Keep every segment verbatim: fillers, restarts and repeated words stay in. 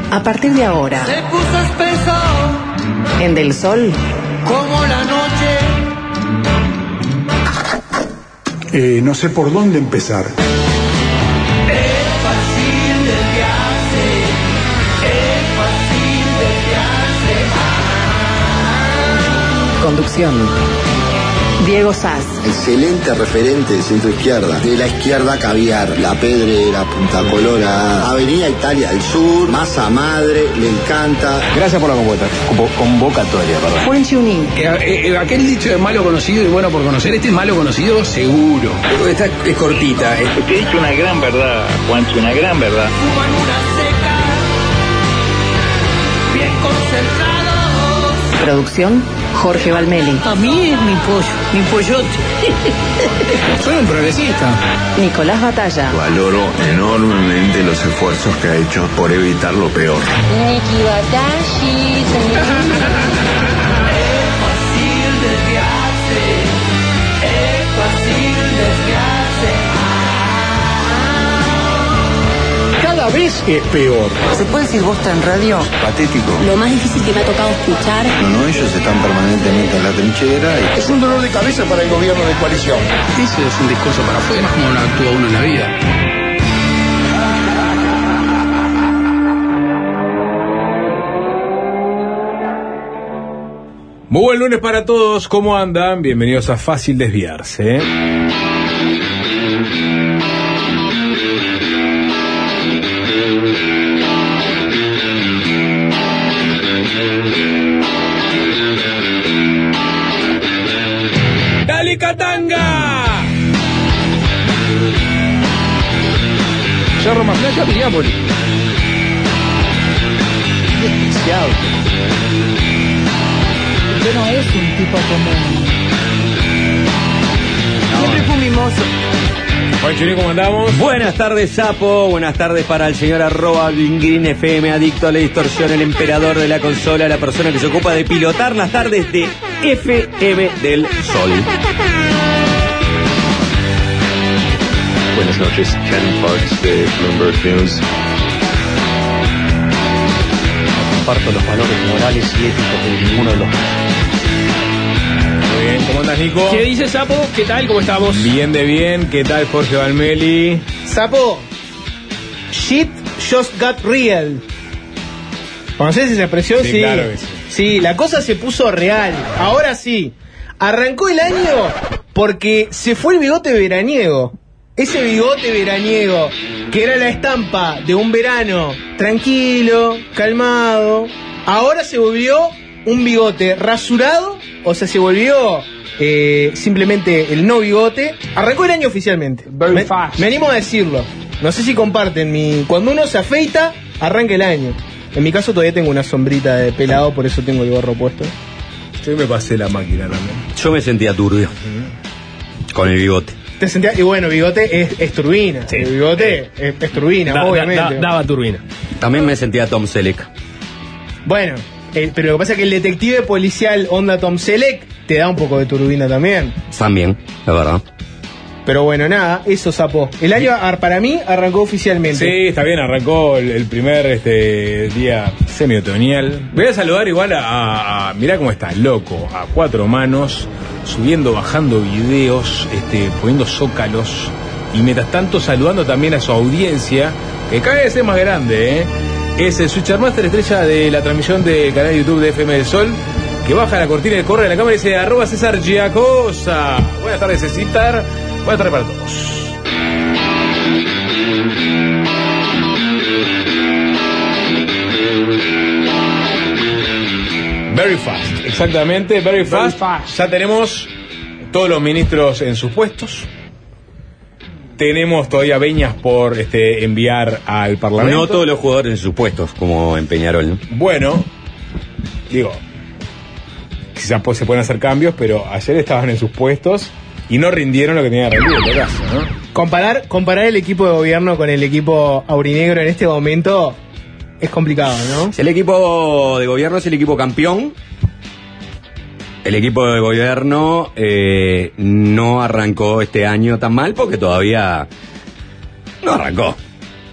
A partir de ahora, se puso espeso en Del Sol, como la noche. Eh, no sé por dónde empezar. Es fácil desviarse, es fácil desviarse. conducción, Diego Sass. Excelente referente de centro izquierda. De la izquierda caviar, La Pedrera, Punta Colorada, Avenida Italia del Sur, Masa Madre, le encanta. Gracias por la convocatoria, perdón. Juan Chuní. Eh, eh, aquel dicho de malo conocido y bueno por conocer, este es malo conocido seguro. Esta es cortita. Eh. Te he dicho una gran verdad, Juancho, una gran verdad. Fuman una seca, bien concentrados. Producción, Jorge Valmeli. A mí es mi pollo, mi pollote. Soy un progresista. Nicolás Batalla. Valoro enormemente los esfuerzos que ha hecho por evitar lo peor. Niki Watashi. Es fácil desviarse, es fácil desviarse. Cada vez es peor. ¿Se puede decir bosta en radio? Patético. Lo más difícil que me ha tocado escuchar. No, no, ellos están permanentemente en la trinchera. Y... Es un dolor de cabeza para el gobierno de coalición. Ese es un discurso para afuera, como no actúa uno en la vida. Muy buen lunes para todos, ¿cómo andan? Bienvenidos a Fácil Desviarse. ¡Dale, Catanga! Cerro Más Blanca, Piriápolis. Desquiciado. Usted no es un tipo común. Siempre fue un mimoso. Juan Chuní, ¿cómo andamos? Buenas tardes, Sapo. Buenas tardes para el señor arroba Green F M, adicto a la distorsión, el emperador de la consola, la persona que se ocupa de pilotar las tardes de F M del Sol. Buenas noches, Ken Parks de Bloomberg News. Comparto los valores morales y éticos de ninguno de los dos. Muy bien, ¿cómo andas, Nico? ¿Qué dice Sapo? ¿Qué tal? ¿Cómo estamos? Bien de bien, ¿qué tal, Jorge Valmeli? Sapo, shit just got real. ¿Conoces esa expresión? Sí, Sí, claro que sí. Sí, la cosa se puso real. Ahora sí. Arrancó el año porque se fue el bigote veraniego. Ese bigote veraniego, que era la estampa de un verano tranquilo, calmado, ahora se volvió un bigote rasurado, o sea, se volvió eh, simplemente el no bigote. Arrancó el año oficialmente. Very me, fast. me animo a decirlo. No sé si comparten mi... Cuando uno se afeita, arranca el año. En mi caso todavía tengo una sombrita de pelado, por eso tengo el gorro puesto. Yo me pasé la máquina también. Yo me sentía turbio. Uh-huh. Con el bigote. Te sentías, y bueno, bigote es, es turbina. Sí. El bigote es, es turbina, da, obviamente. Da, daba turbina. También me sentía Tom Selleck. Bueno, eh, pero lo que pasa es que el detective policial onda Tom Selleck te da un poco de turbina también. También, es verdad. Pero bueno, nada, eso, Sapo. El año para mí arrancó oficialmente. Sí, está bien, arrancó el, el primer este día semi-otoñal. Voy a saludar igual a, a, a... Mirá cómo está, loco, a cuatro manos, subiendo, bajando videos, este, poniendo zócalos. Y mientras tanto saludando también a su audiencia, que cada vez es más grande, ¿eh? Es el Switchermaster, estrella de la transmisión del canal de YouTube de F M del Sol, que baja la cortina y corre de la cámara y dice arroba César Giacosa. Buenas tardes, César. Buenas tardes para todos. Very fast, exactamente, very fast. very fast. Ya tenemos todos los ministros en sus puestos. Tenemos todavía veñas por este, enviar al Parlamento. No todos los jugadores en sus puestos, como en Peñarol, ¿no? Bueno, digo, quizás se pueden hacer cambios, pero ayer estaban en sus puestos y no rindieron lo que tenían que rendir, en todo caso, ¿no? Comparar, comparar el equipo de gobierno con el equipo aurinegro en este momento es complicado, ¿no? El equipo de gobierno es el equipo campeón. El equipo de gobierno eh, no arrancó este año tan mal porque todavía no arrancó.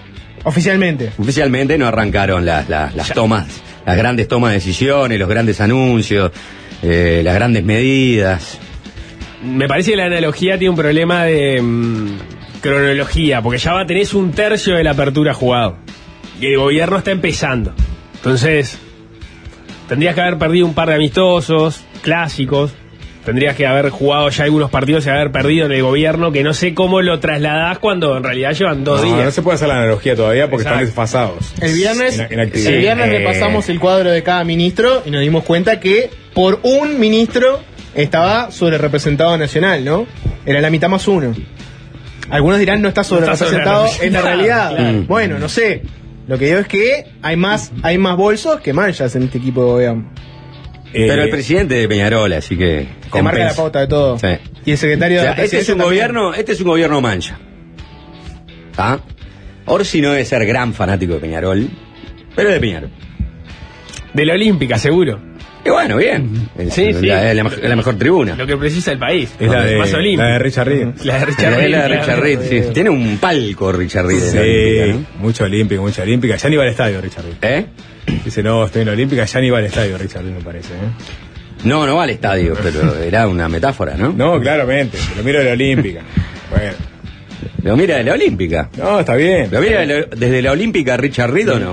Oficialmente. Oficialmente no arrancaron las, las, las tomas, las grandes tomas de decisiones, los grandes anuncios, eh, las grandes medidas. Me parece que la analogía tiene un problema de mmm, cronología, porque ya va a tener un tercio de la apertura jugado. Y el gobierno está empezando. Entonces, tendrías que haber perdido un par de amistosos, clásicos. Tendrías que haber jugado ya algunos partidos y haber perdido en el gobierno, que no sé cómo lo trasladás cuando en realidad llevan dos no, días. No se puede hacer la analogía todavía porque Exacto. están desfasados. El viernes, en, en el viernes eh, repasamos el cuadro de cada ministro y nos dimos cuenta que por un ministro estaba sobre representado nacional, ¿no? Era la mitad más uno. Algunos dirán no está sobre No está representado sobre en la realidad. claro. Bueno, no sé. Lo que digo es que hay más, hay más bolsos que manchas en este equipo de gobierno. Eh, Pero el presidente de Peñarol, así que Te marca la pauta de todo. Sí. Y el secretario O sea, de la este es un presidencia también. gobierno, este es un gobierno mancha. ¿Ah? Orsi no debe ser gran fanático de Peñarol, pero es de Peñarol. De la Olímpica, seguro. Y bueno, bien. Es, Sí, la, sí. es la, es la mejor tribuna. Lo que precisa el país. Es la de, más olímpico. la de Richard Reed. La de Richard La, Reed. la de claro. Richard Reed, sí. Tiene un palco Richard Reed en Sí, la Olímpica, ¿no? mucha olímpica, mucha olímpica. Ya ni va al estadio Richard Reed. ¿Eh? Dice, no, estoy en la olímpica, ya ni va al estadio Richard Reed, me parece. ¿eh? No, no va al estadio, pero era una metáfora, ¿no? No, claramente, lo miro de la olímpica. Bueno, Lo mira de la Olímpica. no, está bien. ¿Lo mira de la- desde la Olímpica Richard Reed o no?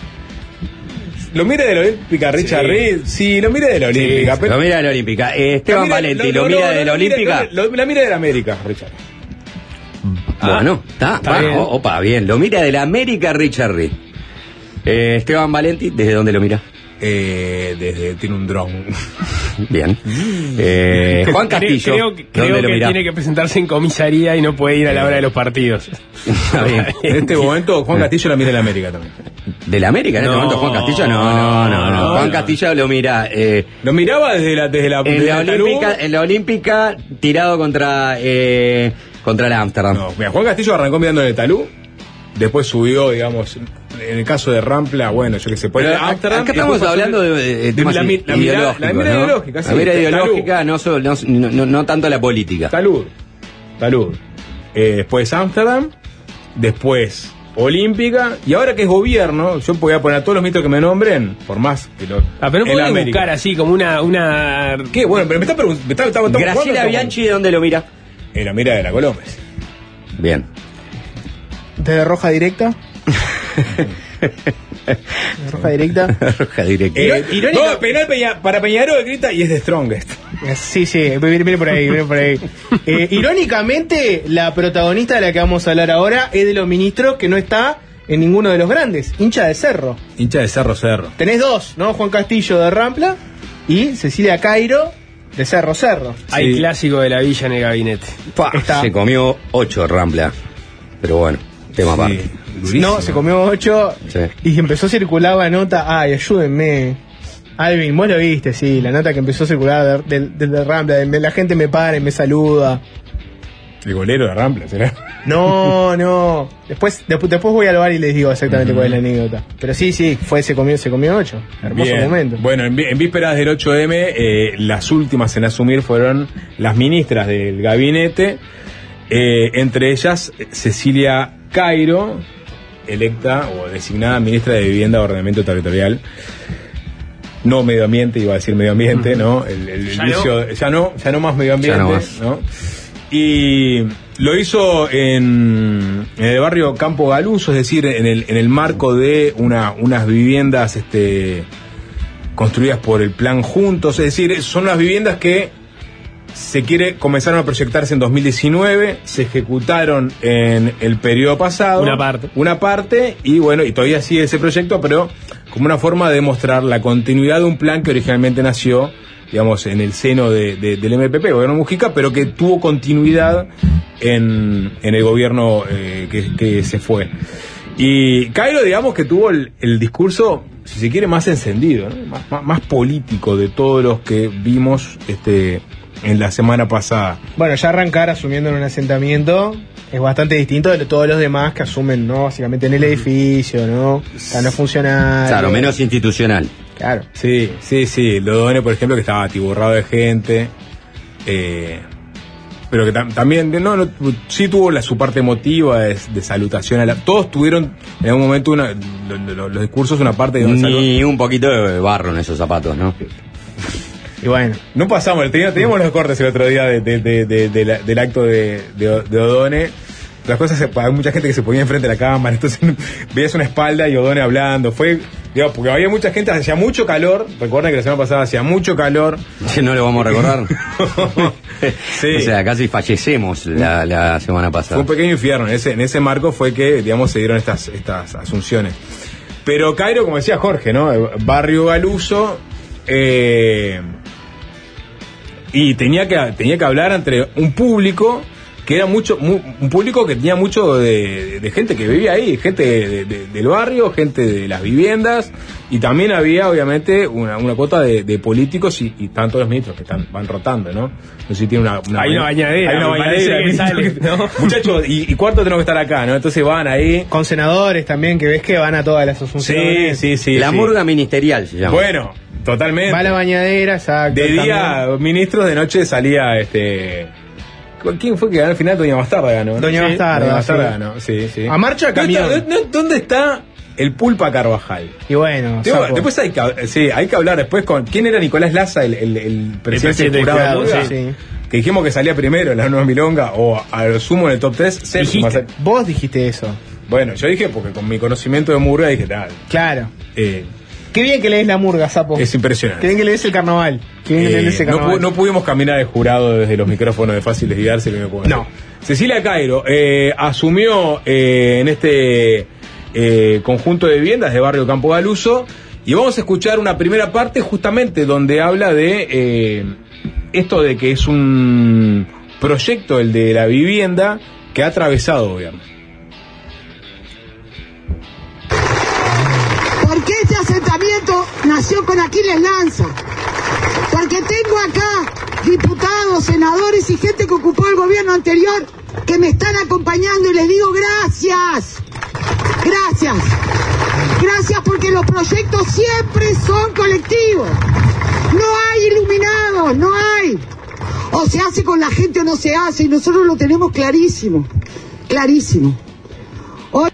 ¿Lo mira de la olímpica Richard Sí. Reed? Sí, lo mira de la olímpica. pero- Lo mira de la Olímpica. Eh, Esteban La mira- Valenti, ¿lo, no, mira no, de no, la lo mira- Olímpica? no, lo- la mira de la América, Richard. Bueno, está, está va, bien. o- opa, bien. Lo mira de la América Richard Reed. Eh, Esteban Valenti, ¿desde dónde lo mira? Eh, desde, tiene un dron. Bien. Eh, Juan Castillo, Creo, que- creo ¿dónde lo que mira? tiene que presentarse en comisaría y no puede ir a la hora de los partidos. Está bien. En este momento, Juan Castillo la mira de la América también. ¿De la América en este No, momento Juan Castillo? No, no, no. no. no, Juan no. Castillo lo mira eh, Lo miraba desde la, desde la, en, desde la el Talú. Olímpica, en la Olímpica tirado contra, eh, contra el Ámsterdam. No, mira, Juan Castillo arrancó mirando en el Talú. Después subió, digamos, en el caso de Rampla, bueno, yo qué sé, por Pero el acá Ámsterdam, acá y estamos después hablando de, de de temas la mi- la mira- ideológicos, la mira ¿no? ideológica, sí, La mira Talú. ideológica, no, solo- no, no, no tanto la política. Talud. Talud. Eh, después Ámsterdam, después Olímpica, y ahora que es gobierno, yo voy a poner a todos los mitos que me nombren, por más que lo. Ah, pero no en pueden América. buscar así como una... una... ¿Qué? Bueno, pero me está preguntando. Está, está, está, Graciela Bianchi, ¿de dónde lo mira? En la mira de la Colombes. Bien. Desde roja directa. Roja directa. Roja directa. Eh, irónica- no, penal Peña- para Peñarol grita y es de Strongest. Sí, sí, viene, viene por ahí, viene por ahí. Eh, irónicamente, la protagonista de la que vamos a hablar ahora es de los ministros que no está en ninguno de los grandes, hincha de Cerro. Hincha de Cerro Cerro. Tenés dos, ¿no? Juan Castillo de Rampla y Cecilia Cairo de Cerro Cerro. Hay Sí. clásico de la villa en el gabinete. Pa, está. Se comió ocho Rampla. Pero bueno, tema aparte. Sí, durísimo. No, se comió ocho Sí. y empezó a circular la nota. Ay, ayúdenme. Alvin, vos lo viste, sí, la nota que empezó a circular de, de, de Rampla, de, la gente me para y me saluda. El golero de Rampla, ¿será? No, no. Después, después, después voy al bar y les digo exactamente Mm. cuál es la anécdota. Pero sí, sí, fue, se comió, se comió ocho. Hermoso Bien. momento. Bueno, en, vi- en vísperas del ocho eme, eh, las últimas en asumir fueron las ministras del gabinete, eh, entre ellas eh, Cecilia Cairo, electa o designada ministra de Vivienda y Ordenamiento Territorial. No medio ambiente, iba a decir medio ambiente, ¿no? El, el Ya vicio- ya no, ya no más medio ambiente, Ya no más. ¿no? Y lo hizo en, en el barrio Campo Galuso, es decir, en el, en el marco de una, unas viviendas este, construidas por el Plan Juntos, es decir, son las viviendas que se quiere comenzaron a proyectarse en dos mil diecinueve, se ejecutaron en el periodo pasado. Una parte. Una parte, y bueno, y todavía sigue ese proyecto, pero como una forma de demostrar la continuidad de un plan que originalmente nació, digamos, en el seno de, de- del M P P, gobierno Mujica, pero que tuvo continuidad en, en el gobierno eh, que, que se fue. Y Cairo, digamos, que tuvo el, el discurso, si se quiere, más encendido, ¿no? más, más, más político de todos los que vimos este en la semana pasada. Bueno, ya arrancar asumiendo en un asentamiento es bastante distinto de todos los demás que asumen, ¿no? Básicamente en el edificio, ¿no? O sea, no es funcionario. Claro, menos institucional. Claro. Sí, sí, sí. Lo de, por ejemplo, que estaba atiborrado de gente. Eh, pero que tam- también no, no sí tuvo la, su parte emotiva de, de salutación a la, todos tuvieron en algún momento una, lo, lo, los discursos una parte de ni un poquito de barro en esos zapatos, ¿no? Y bueno, no pasamos, teníamos, teníamos los cortes el otro día de, de, de, de, de la, del acto de, de, de Odone. Las cosas, se, hay mucha gente que se ponía enfrente de la cámara, entonces veías una espalda y Odone hablando. Fue, digamos, porque había mucha gente, hacía mucho calor. Recuerden que la semana pasada hacía mucho calor. Sí, no lo vamos a recordar. Sí. O sea, casi fallecemos la, la semana pasada. Fue un pequeño infierno. En ese, en ese marco fue que, digamos, se dieron estas, estas asunciones. Pero Cairo, como decía Jorge, ¿no? Barrio Galuso. Eh, y tenía que, tenía que hablar entre un público que era mucho, mu, un público que tenía mucho de, de gente que vivía ahí, gente de, de, del barrio, gente de las viviendas, y también había obviamente una, una cuota de, de políticos y, y tanto los ministros que están, van rotando, ¿no? No sé si tiene una, una hay una bañadera, hay una bañadera que sale, ¿no? Muchachos, y, y cuarto tenemos que estar acá, ¿no? Entonces van ahí. Con senadores también, que ves que van a todas las asunciones. Sí, sí, sí. La sí. murga ministerial se llama. Bueno, totalmente. Va a la bañadera, exacto. De día, también. Ministros, de noche salía este. ¿Quién fue que ganó al final? Doña Bastarda ganó, ¿no? Doña sí, Bastarda. Doña Bastarda sí. ganó, sí, sí. A marcha camión. ¿Dónde está, ¿Dónde está el Pulpa Carvajal? Y bueno, Digo, después hay que, sí, hay que hablar después con. ¿Quién era Nicolás Laza, el, el, el presidente del jurado? jurado, sí, sí. Que dijimos que salía primero en la nueva milonga o a lo sumo en el top tres. Dijiste, vos dijiste eso. Bueno, yo dije porque con mi conocimiento de murga dije tal. Claro. Eh, Qué bien que lees la murga, sapo. Es impresionante. Qué bien que lees el carnaval. Qué bien que eh, lees el no, carnaval. pu- no pudimos caminar el jurado desde los micrófonos de Fácil Desviarse. No. Cecilia Cairo eh, asumió eh, en este eh, conjunto de viviendas de barrio Campo Galuso, y vamos a escuchar una primera parte justamente donde habla de eh, esto de que es un proyecto, el de la vivienda, que ha atravesado gobierno. Porque este asentamiento nació con Aquiles Lanza. Porque tengo acá diputados, senadores y gente que ocupó el gobierno anterior que me están acompañando y les digo gracias. Gracias. Gracias porque los proyectos siempre son colectivos. No hay iluminados, no hay. O se hace con la gente o no se hace, y nosotros lo tenemos clarísimo. Clarísimo. Hoy...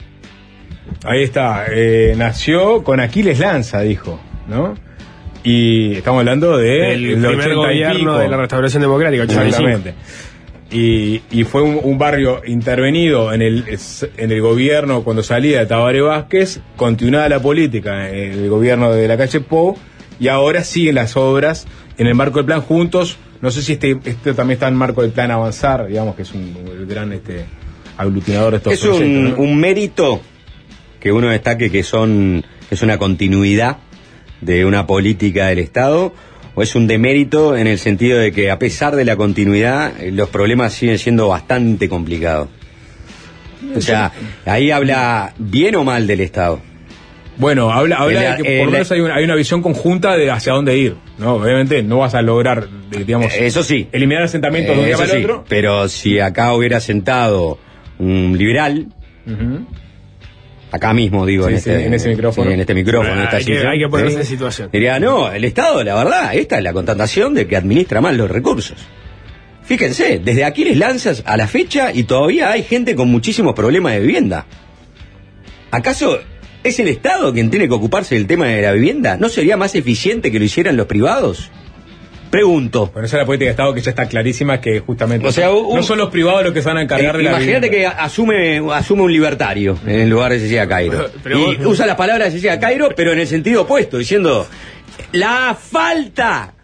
Ahí está, eh, nació con Aquiles Lanza, dijo, ¿no? Y estamos hablando de el primer gobierno de la Restauración Democrática, ochenta y cinco. Exactamente. Y, y fue un, un barrio intervenido en el, en el gobierno cuando salía de Tabaré Vázquez, continuada la política en el gobierno de la calle Pou, y ahora siguen las obras en el marco del plan Juntos. No sé si este, este también está en el marco del plan Avanzar, digamos que es un, un gran este, aglutinador de estos es proyectos. un, ¿no? un mérito que uno destaque que son que es una continuidad de una política del Estado, o es un demérito en el sentido de que a pesar de la continuidad los problemas siguen siendo bastante complicados. O sea, ahí habla bien o mal del Estado. Bueno, habla, habla la, de que por lo menos hay una, hay una visión conjunta de hacia dónde ir, ¿no? Obviamente no vas a lograr, digamos, eso sí, eliminar asentamientos de un día para el otro. Pero si acá hubiera sentado un liberal, uh-huh. acá mismo digo, sí, en, sí, este, en ese micrófono, sí, en este micrófono, sí, en esta hay, que, hay que ponerse en situación. Diría, no, el Estado, la verdad, esta es la constatación de que administra mal los recursos. Fíjense, desde Aquiles Lanzas a la fecha y todavía hay gente con muchísimos problemas de vivienda. ¿Acaso es el Estado quien tiene que ocuparse del tema de la vivienda? ¿No sería más eficiente que lo hicieran los privados? Pregunto. Bueno, esa es la política de Estado que ya está clarísima, que justamente o sea, un, no son los privados los que se van a encargar eh, de la vivienda. Imagínate que asume, asume un libertario en lugar de Cecilia Cairo. Pero, pero y vos... usa las palabras de Cecilia Cairo, pero en el sentido opuesto, diciendo la falta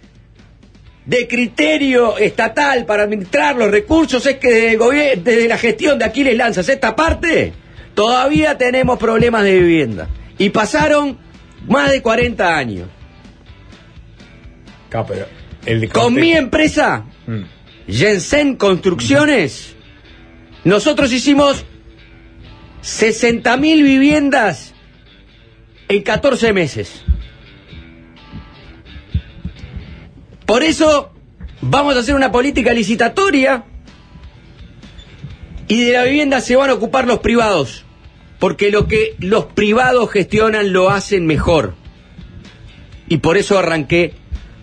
de criterio estatal para administrar los recursos es que desde, gobier- desde la gestión de Aquiles Lanzas esta parte todavía tenemos problemas de vivienda. Y pasaron más de cuarenta años. Ah, pero el con mi empresa, mm. Jensen Construcciones, mm. nosotros hicimos sesenta mil viviendas en catorce meses. Por eso vamos a hacer una política licitatoria y de la vivienda se van a ocupar los privados, porque lo que los privados gestionan lo hacen mejor. Y por eso arranqué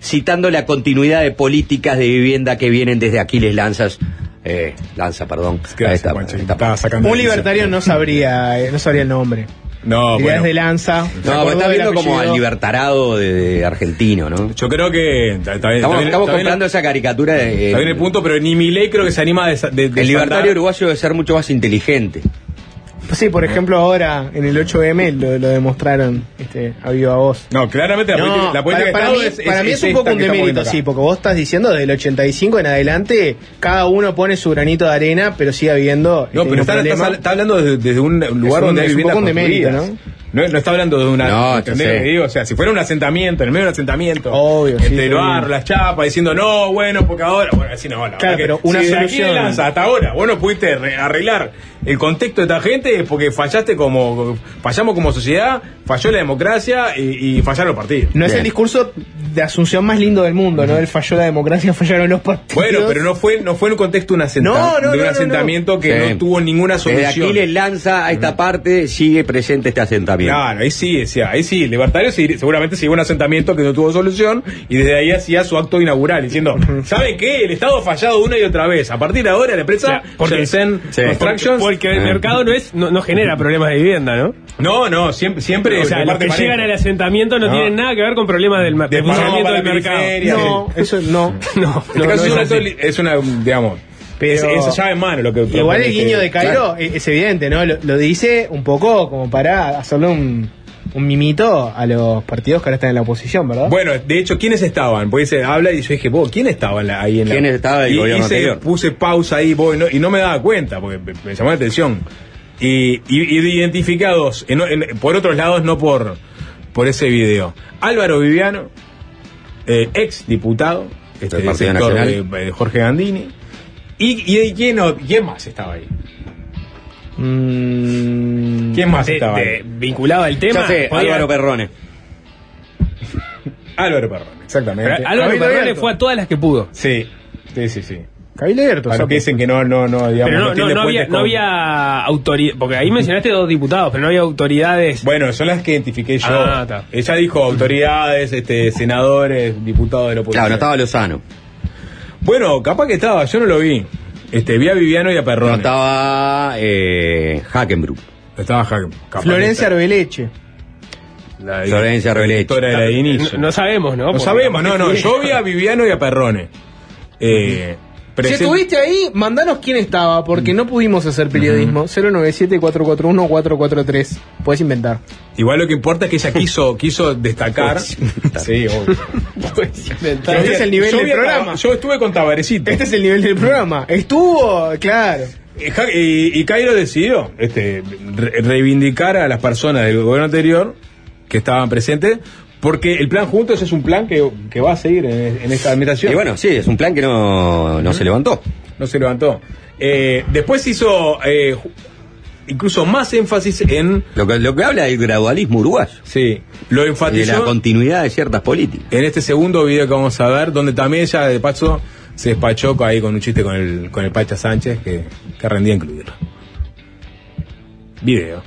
citando la continuidad de políticas de vivienda que vienen desde Aquiles Lanzas. Eh, Lanza, perdón. Ahí está, Juancho, está. estaba sacando Un la libertario no sabría, eh, no sabría el nombre. No, Ideas bueno. de Lanza. No, porque está viendo como al libertarado de, de argentino, ¿no? Yo creo que está, está bien, Estamos, está bien, estamos está bien, comprando esa caricatura de, está bien el punto, pero ni Milei creo que se anima de, de, de el libertario saltar. uruguayo debe ser mucho más inteligente. Sí, por ejemplo, ahora en el ocho eme lo, lo demostraron este, a viva voz. No, claramente la No, política, la política para, de para Estado mí, es, para es, mí es, es un esta poco un que estamos demérito, viendo acá. sí, porque vos estás diciendo desde el ochenta y cinco en adelante, cada uno pone su granito de arena, pero sigue habiendo. No, pero está, está, está hablando desde, desde un lugar un- donde hay es un viviendas poco un demérito, construidas. ¿no? No, está hablando de una. No, ¿entendés yo sé. lo que digo? O sea, si fuera un asentamiento, en el medio de un asentamiento, Obvio, sí, entre el sí. barro, las chapas, diciendo no, bueno, porque ahora. Bueno, así no, la Claro, verdad que pero una si de aquí solución- de Lanza hasta ahora, vos no pudiste re- arreglar el contexto de esta gente es porque fallaste como. Fallamos como sociedad, falló la democracia y, y fallaron los partidos. No es Bien. el discurso de asunción más lindo del mundo, ¿no? El falló la democracia, fallaron los partidos. Bueno, pero no fue, no fue en un contexto de un, asenta- No, no, de un no, no, asentamiento que Sí. no tuvo ninguna Desde solución. Aquiles Lanza a esta parte sigue presente este asentamiento. Claro, ahí sí, decía, ahí sí, libertario sí, seguramente siguió un asentamiento que no tuvo solución y desde ahí hacía su acto inaugural diciendo, ¿sabe qué? El Estado ha fallado una y otra vez. A partir de ahora la empresa O sea, porque- Shenzhen Sí. Constructions. Porque el Eh. mercado no es no, no genera problemas de vivienda, ¿no? No, no, siempre, siempre O sea, de los parte que pareja. llegan al asentamiento no, No. tienen nada que ver con problemas del, mer- De del funcionamiento para del la mercado. periferia. No, eso no. No, En no, este caso no es, es una, así. soli- es una, digamos, Pero- es, es llave en mano lo que Igual propone el este- guiño de Cairo Claro. es, es evidente, ¿no? Lo, lo dice un poco como para hacerle un, un mimito a los partidos que ahora están en la oposición, ¿verdad? Bueno, de hecho, ¿quiénes estaban? Porque se habla y yo dije, vos, ¿quién estaba en la- ahí en la... ¿Quiénes estaban del y, gobierno hice- anterior? Puse pausa ahí vos, y, no, y no me daba cuenta, porque me, me llamó la atención. Y, y, y identificados, en- en- por otros lados, no por, por ese video. Álvaro Viviano, eh, ex diputado, este, Del Partido sector Nacional. de, de Jorge Gandini. ¿Y, y quién, o- quién más estaba ahí? Mm, ¿Quién más De- estaba de- ahí? vinculado al tema. Ya sé, podía- Álvaro Perrone. Álvaro Perrón, exactamente. Pero Álvaro Cabildo Perrone abierto. fue a todas las que pudo. Sí, sí, sí, sí. Cabildo abierto, Para los sapo. que dicen que no, no, no, digamos, Pero no, no, tiene no había, fuentes no con- había autoridad. Porque ahí mencionaste dos diputados, pero no había autoridades. Bueno, son las que identifiqué yo. Ah, está. Ella dijo autoridades, este, senadores, diputados de la oposición. Claro, no estaba Lozano. Bueno, capaz que estaba, yo no lo vi. Este, vi a Viviano y a Perrone. No estaba eh, Hackenbrook. Estaba Jaque. capaz Florencia que Arbeleche. está. La- Florencia la Arbeleche. directora de la de inicio. No, no sabemos, ¿no? No Porque sabemos, capaz no, que no. sí. Yo vi a Viviano y a Perrone. Eh, Si presen- estuviste ahí, mandanos quién estaba, porque no pudimos hacer periodismo. cero nueve siete, cuatro cuatro uno, cuatro cuatro tres. Puedes inventar. Igual lo que importa es que ella quiso, quiso destacar. Sí, obvio. Pero este es el nivel Yo del vi a programa. Taba- Yo estuve con Tabarecito. Este es el nivel del programa. Estuvo, claro. Y, Ja- y- y Cairo decidió este, re- reivindicar a las personas del gobierno anterior que estaban presentes, porque el plan Juntos es un plan que, que va a seguir en, en esta administración. Y bueno, sí, es un plan que no, no se levantó. No se levantó. Eh, después hizo eh, ju- incluso más énfasis en... Lo que, lo que habla del gradualismo uruguayo. Sí, lo Y de la enfatizó continuidad de ciertas políticas. en este segundo video que vamos a ver, donde también ella de paso se despachó con- ahí con un chiste con el, con el Pacha Sánchez que, que rendía incluirlo. Video.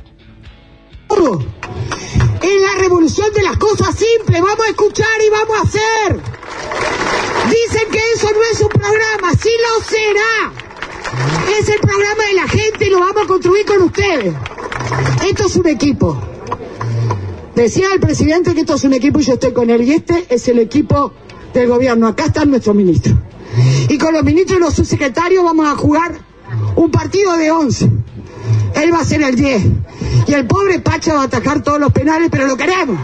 Es la revolución de las cosas simples. Vamos a escuchar y vamos a hacer. Dicen que eso no es un programa. Sí lo será. Es el programa de la gente y lo vamos a construir con ustedes. Esto es un equipo. Decía el presidente que esto es un equipo y yo estoy con él. Y este es el equipo del gobierno. Acá están nuestros ministros. Y con los ministros y los subsecretarios vamos a jugar un partido de once. Él va a ser el diez. Y el pobre Pacha va a atajar todos los penales, pero lo queremos.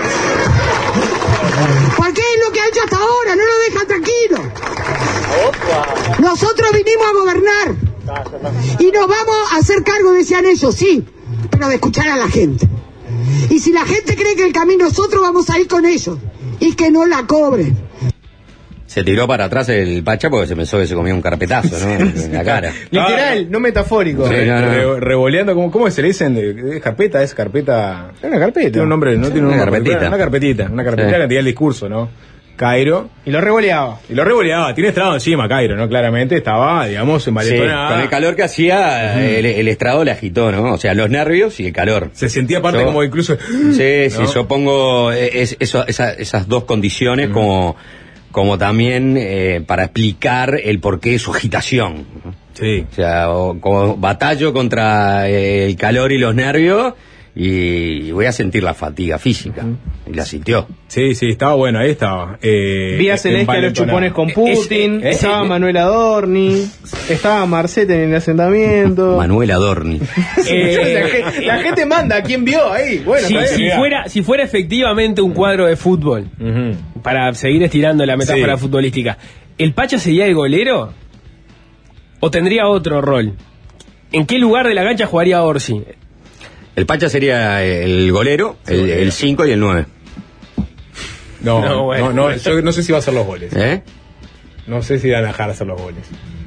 Porque es lo que ha hecho hasta ahora, no lo deja tranquilo. Nosotros vinimos a gobernar. Y nos vamos a hacer cargo, decían ellos, sí, pero de escuchar a la gente. Y si la gente cree que el camino es otro, vamos a ir con ellos. Y que no la cobren. Se tiró para atrás el Pacha porque se pensó que se comía un carpetazo, ¿no? En la cara. Literal, no metafórico. Sí, no, no. Re- revoleando, ¿cómo, ¿cómo se le dicen? ¿Es carpeta? ¿Es carpeta? Es una carpeta. Tiene un nombre, no tiene un Una nombre. carpetita. Una carpetita, una carpetita Sí. que tenía el discurso, ¿no? Cairo. Y lo revoleaba. Y lo revoleaba, tiene estrado encima Cairo, ¿no? Claramente estaba, digamos, Sí, envalentonada. con el calor que hacía, el, el estrado le agitó, ¿no? O sea, los nervios y el calor. Se sentía parte Yo- como incluso... Sí, sí, ¿no? yo pongo es- eso- esa- esas dos condiciones como como también eh, para explicar el porqué de su agitación. Sí. O sea, o, como batallo contra eh, el calor y los nervios y voy a sentir la fatiga física. Uh-huh. Y la sintió. Sí, sí, estaba bueno, ahí estaba. Eh, Vía Celeste a los chupones con Putin, es, es, estaba es, Manuel Adorni, estaba Marcet en el asentamiento. Manuel Adorni. eh, la, la gente manda, ¿quién vio ahí? Bueno, si, si, fuera, si fuera efectivamente un cuadro de fútbol, uh-huh. para seguir estirando la metáfora sí. futbolística, ¿el Pacha sería el golero? ¿O tendría otro rol? ¿En qué lugar de la cancha jugaría Orsi? El Pacha sería el golero, el cinco y el nueve. No, no, bueno. no, no, yo no sé si va a hacer los goles. ¿Eh? No sé si van a dejar hacer los goles.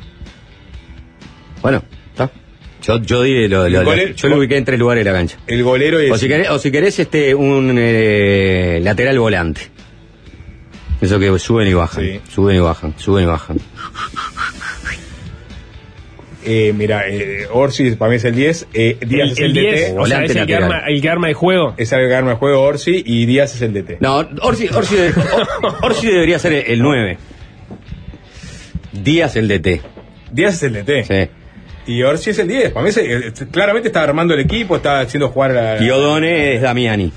Bueno, está. Yo, yo, diré lo, lo, golero, yo lo ubiqué en tres lugares de la cancha. El golero es... O si querés, o si querés este, un eh, lateral volante. Eso que suben y bajan, sí. suben y bajan, suben y bajan. Eh, mira, eh, Orsi para mí es el diez, eh, Díaz el, es el, el D T. diez, o sea, es el que, arma, el que arma el juego. Es el que arma el juego Orsi y Díaz es el D T. No, Orsi, Orsi, de, Orsi debería ser el nueve. Díaz el D T. Díaz es el D T. Sí. Y Orsi es el diez. Para mí es, eh, claramente está armando el equipo, está haciendo jugar a... Y Odone es Damiani.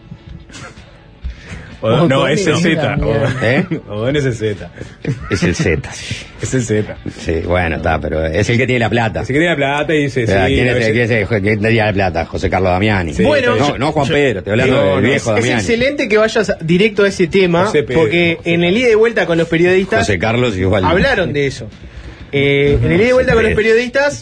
O, no, es el Z. ¿Eh? Odón es el Z. Es el Z. Es el Z. Sí, bueno, está, pero es el que tiene la plata. Es el que tiene la plata y dice, o sea, sí. ¿Quién, no es, ¿quién, es el, ¿Quién tenía la plata? José Carlos Damiani. Sí, bueno, no, yo, no Juan yo, Pedro, estoy hablando no, del no, viejo es, Damiani. Es excelente que vayas directo a ese tema, Pedro, porque José en el ida y vuelta con los periodistas... José Carlos igual. Hablaron de eso. Eh, en el ida y vuelta con los periodistas...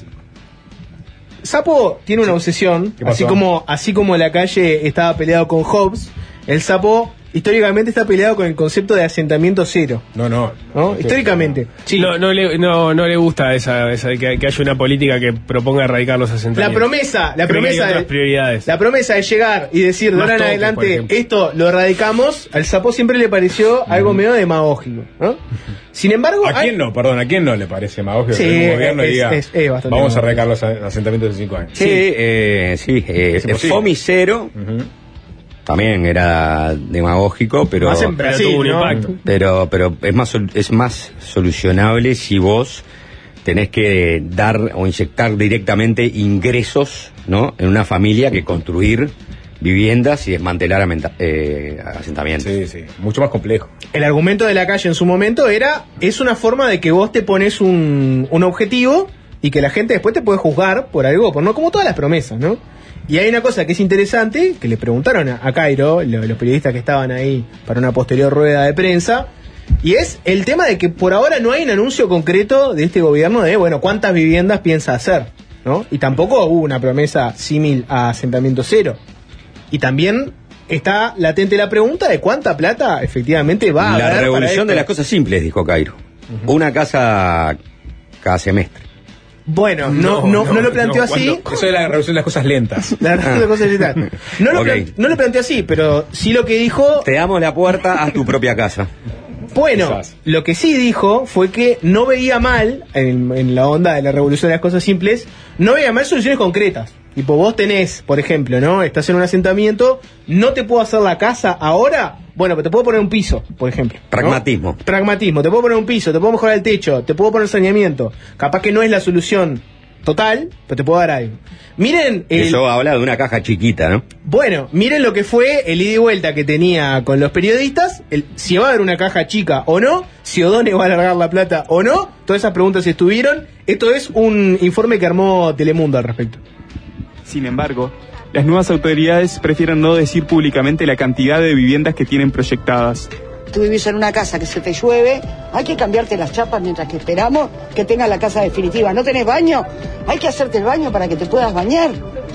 Sapo tiene una obsesión, así como, así como la calle estaba peleado con Hobbes, el Sapo históricamente está peleado con el concepto de asentamiento cero. No, no. ¿No? no históricamente. Sí. No, no, le, no, no le gusta esa, esa que, que haya una política que proponga erradicar los asentamientos. La promesa, la Creo promesa, de, prioridades. la promesa de llegar y decir de ahora en adelante esto lo erradicamos, al Sapo siempre le pareció uh-huh. algo medio demagógico, ¿no? Sin embargo, ¿a quién hay... no? Perdón, ¿a quién no le parece demagógico sí, que el gobierno es, diga es, es bastante vamos a erradicar los asentamientos de cinco años? Sí, sí, eh, sí eh, FOMI cero. Uh-huh. También era demagógico, pero más en Brasil, tuvo un ¿no? impacto. Pero, pero es más es más solucionable si vos tenés que dar o inyectar directamente ingresos, ¿no? En una familia que construir viviendas y desmantelar amenta, eh, asentamientos. Sí, sí, mucho más complejo. El argumento de la calle en su momento era, es una forma de que vos te pones un, un objetivo y que la gente después te puede juzgar por algo, por no como todas las promesas, ¿no? Y hay una cosa que es interesante, que le preguntaron a, a Cairo, lo, los periodistas que estaban ahí para una posterior rueda de prensa, y es el tema de que por ahora no hay un anuncio concreto de este gobierno de, bueno, cuántas viviendas piensa hacer, ¿no? Y tampoco hubo una promesa símil a asentamiento cero. Y también está latente la pregunta de cuánta plata efectivamente va a haber. La revolución de las cosas simples, dijo Cairo. Uh-huh. Una casa cada semestre. Bueno, no, no, no, no, no lo planteó no, así. Cuando, eso es la revolución de las cosas lentas. La revolución de las cosas lentas. No lo, okay. plan, no lo planteó así, pero sí lo que dijo... Te damos la puerta a tu propia casa. Bueno, quizás. Lo que sí dijo fue que no veía mal, en, en la onda de la revolución de las cosas simples, no veía mal soluciones concretas. Tipo, vos tenés, por ejemplo, ¿no? Estás en un asentamiento, no te puedo hacer la casa ahora, bueno, pero te puedo poner un piso, por ejemplo, ¿no? Pragmatismo. Pragmatismo, te puedo poner un piso, te puedo mejorar el techo, te puedo poner saneamiento. Capaz que no es la solución total, pero te puedo dar algo. Miren... El... Eso habla de una caja chiquita, ¿no? Bueno, miren lo que fue el ida y vuelta que tenía con los periodistas, el, si va a haber una caja chica o no, si Odone va a alargar la plata o no, todas esas preguntas estuvieron. Esto es un informe que armó Telemundo al respecto. Sin embargo, las nuevas autoridades prefieren no decir públicamente la cantidad de viviendas que tienen proyectadas. Tú vivís en una casa que se te llueve, hay que cambiarte las chapas mientras que esperamos que tengas la casa definitiva. ¿No tenés baño? Hay que hacerte el baño para que te puedas bañar.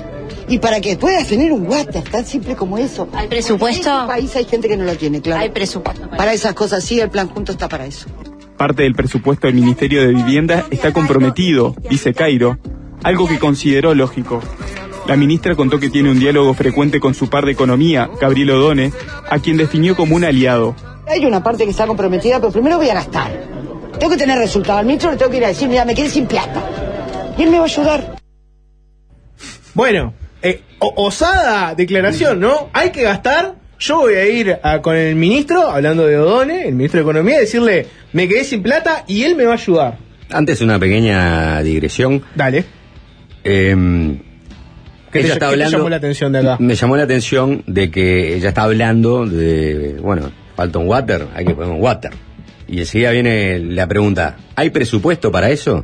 Y para que puedas tener un water, tan simple como eso. ¿Hay presupuesto? En este país hay gente que no lo tiene, claro. Hay presupuesto. Para, para esas cosas sí, el plan junto está para eso. Parte del presupuesto del Ministerio de Vivienda está comprometido, dice Cairo, algo que consideró lógico. La ministra contó que tiene un diálogo frecuente con su par de Economía, Gabriel Odone, a quien definió como un aliado. Hay una parte que está comprometida, pero primero voy a gastar. Tengo que tener resultados. Al ministro le tengo que ir a decir, mira, me quedé sin plata. Y él me va a ayudar. Bueno, eh, osada declaración, ¿no? Hay que gastar, yo voy a ir a, con el ministro, hablando de Odone, el ministro de Economía, y decirle, me quedé sin plata y él me va a ayudar. Antes una pequeña digresión. Dale. Eh, ¿Qué, ella te, está ¿qué hablando, te llamó la atención de acá? Me llamó la atención de que ella está hablando de, bueno, falta un water, hay que poner un water. Y enseguida viene la pregunta, ¿hay presupuesto para eso?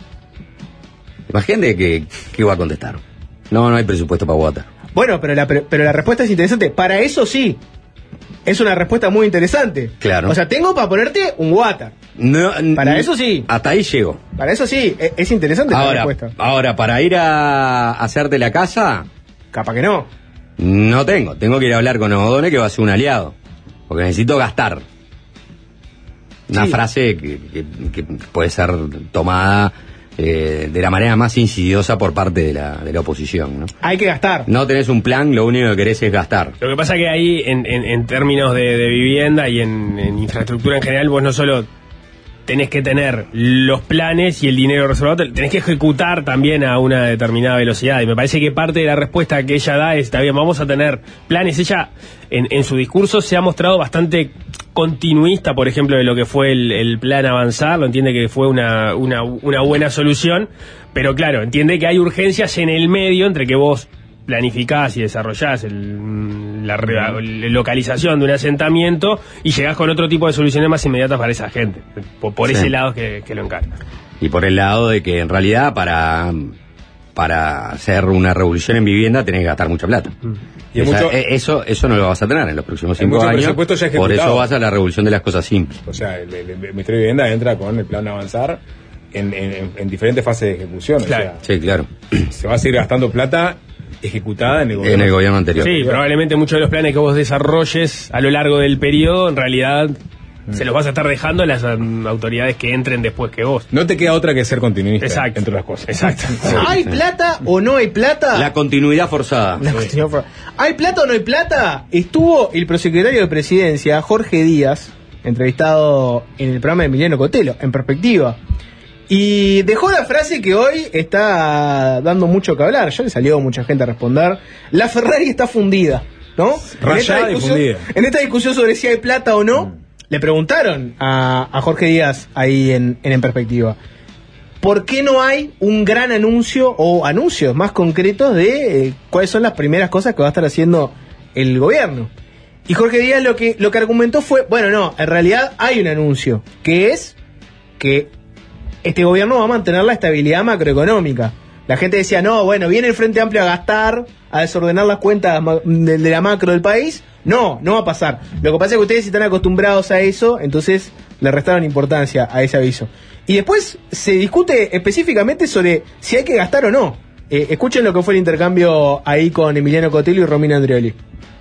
Imagínate que, que va a contestar. No, no hay presupuesto para water. Bueno, pero la, pero la respuesta es interesante. Para eso sí. Es una respuesta muy interesante. Claro. O sea, tengo para ponerte un water. No, para n- eso sí. Hasta ahí llego. Para eso sí. Es, es interesante Ahora, la respuesta. ahora, para ir a hacerte la casa... Capaz que no. No tengo. Tengo que ir a hablar con Odone, que va a ser un aliado. Porque necesito gastar. Una Sí. frase que, que- que puede ser tomada eh, de la manera más insidiosa por parte de la, de la oposición, ¿no? Hay que gastar. No tenés un plan, lo único que querés es gastar. Lo que pasa que ahí, en, en, en términos de, de vivienda y en, en infraestructura en general, vos no solo tenés que tener los planes y el dinero reservado, tenés que ejecutar también a una determinada velocidad. Y me parece que parte de la respuesta que ella da es, está bien, vamos a tener planes. Ella, en, en su discurso, se ha mostrado bastante continuista, por ejemplo, de lo que fue el, el plan Avanzar, lo entiende que fue una, una, una buena solución, pero claro, entiende que hay urgencias en el medio entre que vos planificás y desarrollás el, la, re- la localización de un asentamiento y llegás con otro tipo de soluciones más inmediatas para esa gente. Por, por Sí. ese lado que, que lo encarga. Y por el lado de que en realidad para, para hacer una revolución en vivienda tenés que gastar mucha plata. Y O sea, mucho- eh, eso, eso no lo vas a tener en los próximos Hay cinco mucho años. presupuesto ya Por ejecutado. eso vas a la revolución de las cosas simples. O sea, el, el- el Ministerio de Vivienda entra con el plan Avanzar en, en- en diferentes fases de ejecución. Claro. O sea, Sí, claro. se va a seguir gastando plata ejecutada en el gobierno. En el gobierno anterior. Sí, probablemente muchos de los planes que vos desarrolles a lo largo del periodo, en realidad, se los vas a estar dejando a las um, autoridades que entren después que vos. No te queda otra que ser continuista. Exacto. Entre las cosas. Exacto. ¿Hay plata o no hay plata? La continuidad forzada. La continuidad for- ¿Hay plata o no hay plata? Estuvo el prosecretario de Presidencia, Jorge Díaz, entrevistado en el programa de Emiliano Cotelo, en Perspectiva. Y dejó la frase que hoy está dando mucho que hablar. Ya le salió mucha gente a responder. La Ferrari está fundida, ¿no? Rayada y en esta discusión, fundida. en esta discusión sobre si hay plata o no, le preguntaron a, a Jorge Díaz ahí en, en En Perspectiva. ¿Por qué no hay un gran anuncio o anuncios más concretos de eh, cuáles son las primeras cosas que va a estar haciendo el gobierno? Y Jorge Díaz lo que, lo que argumentó fue, bueno, no, en realidad hay un anuncio, que es que este gobierno va a mantener la estabilidad macroeconómica. La gente decía, no, bueno, viene el Frente Amplio a gastar, a desordenar las cuentas ma- de, de la macro del país. No, no va a pasar. Lo que pasa es que ustedes están acostumbrados a eso, entonces le restaron importancia a ese aviso. Y después se discute específicamente sobre si hay que gastar o no. Eh, escuchen lo que fue el intercambio ahí con Emiliano Cotelo y Romina Andreoli.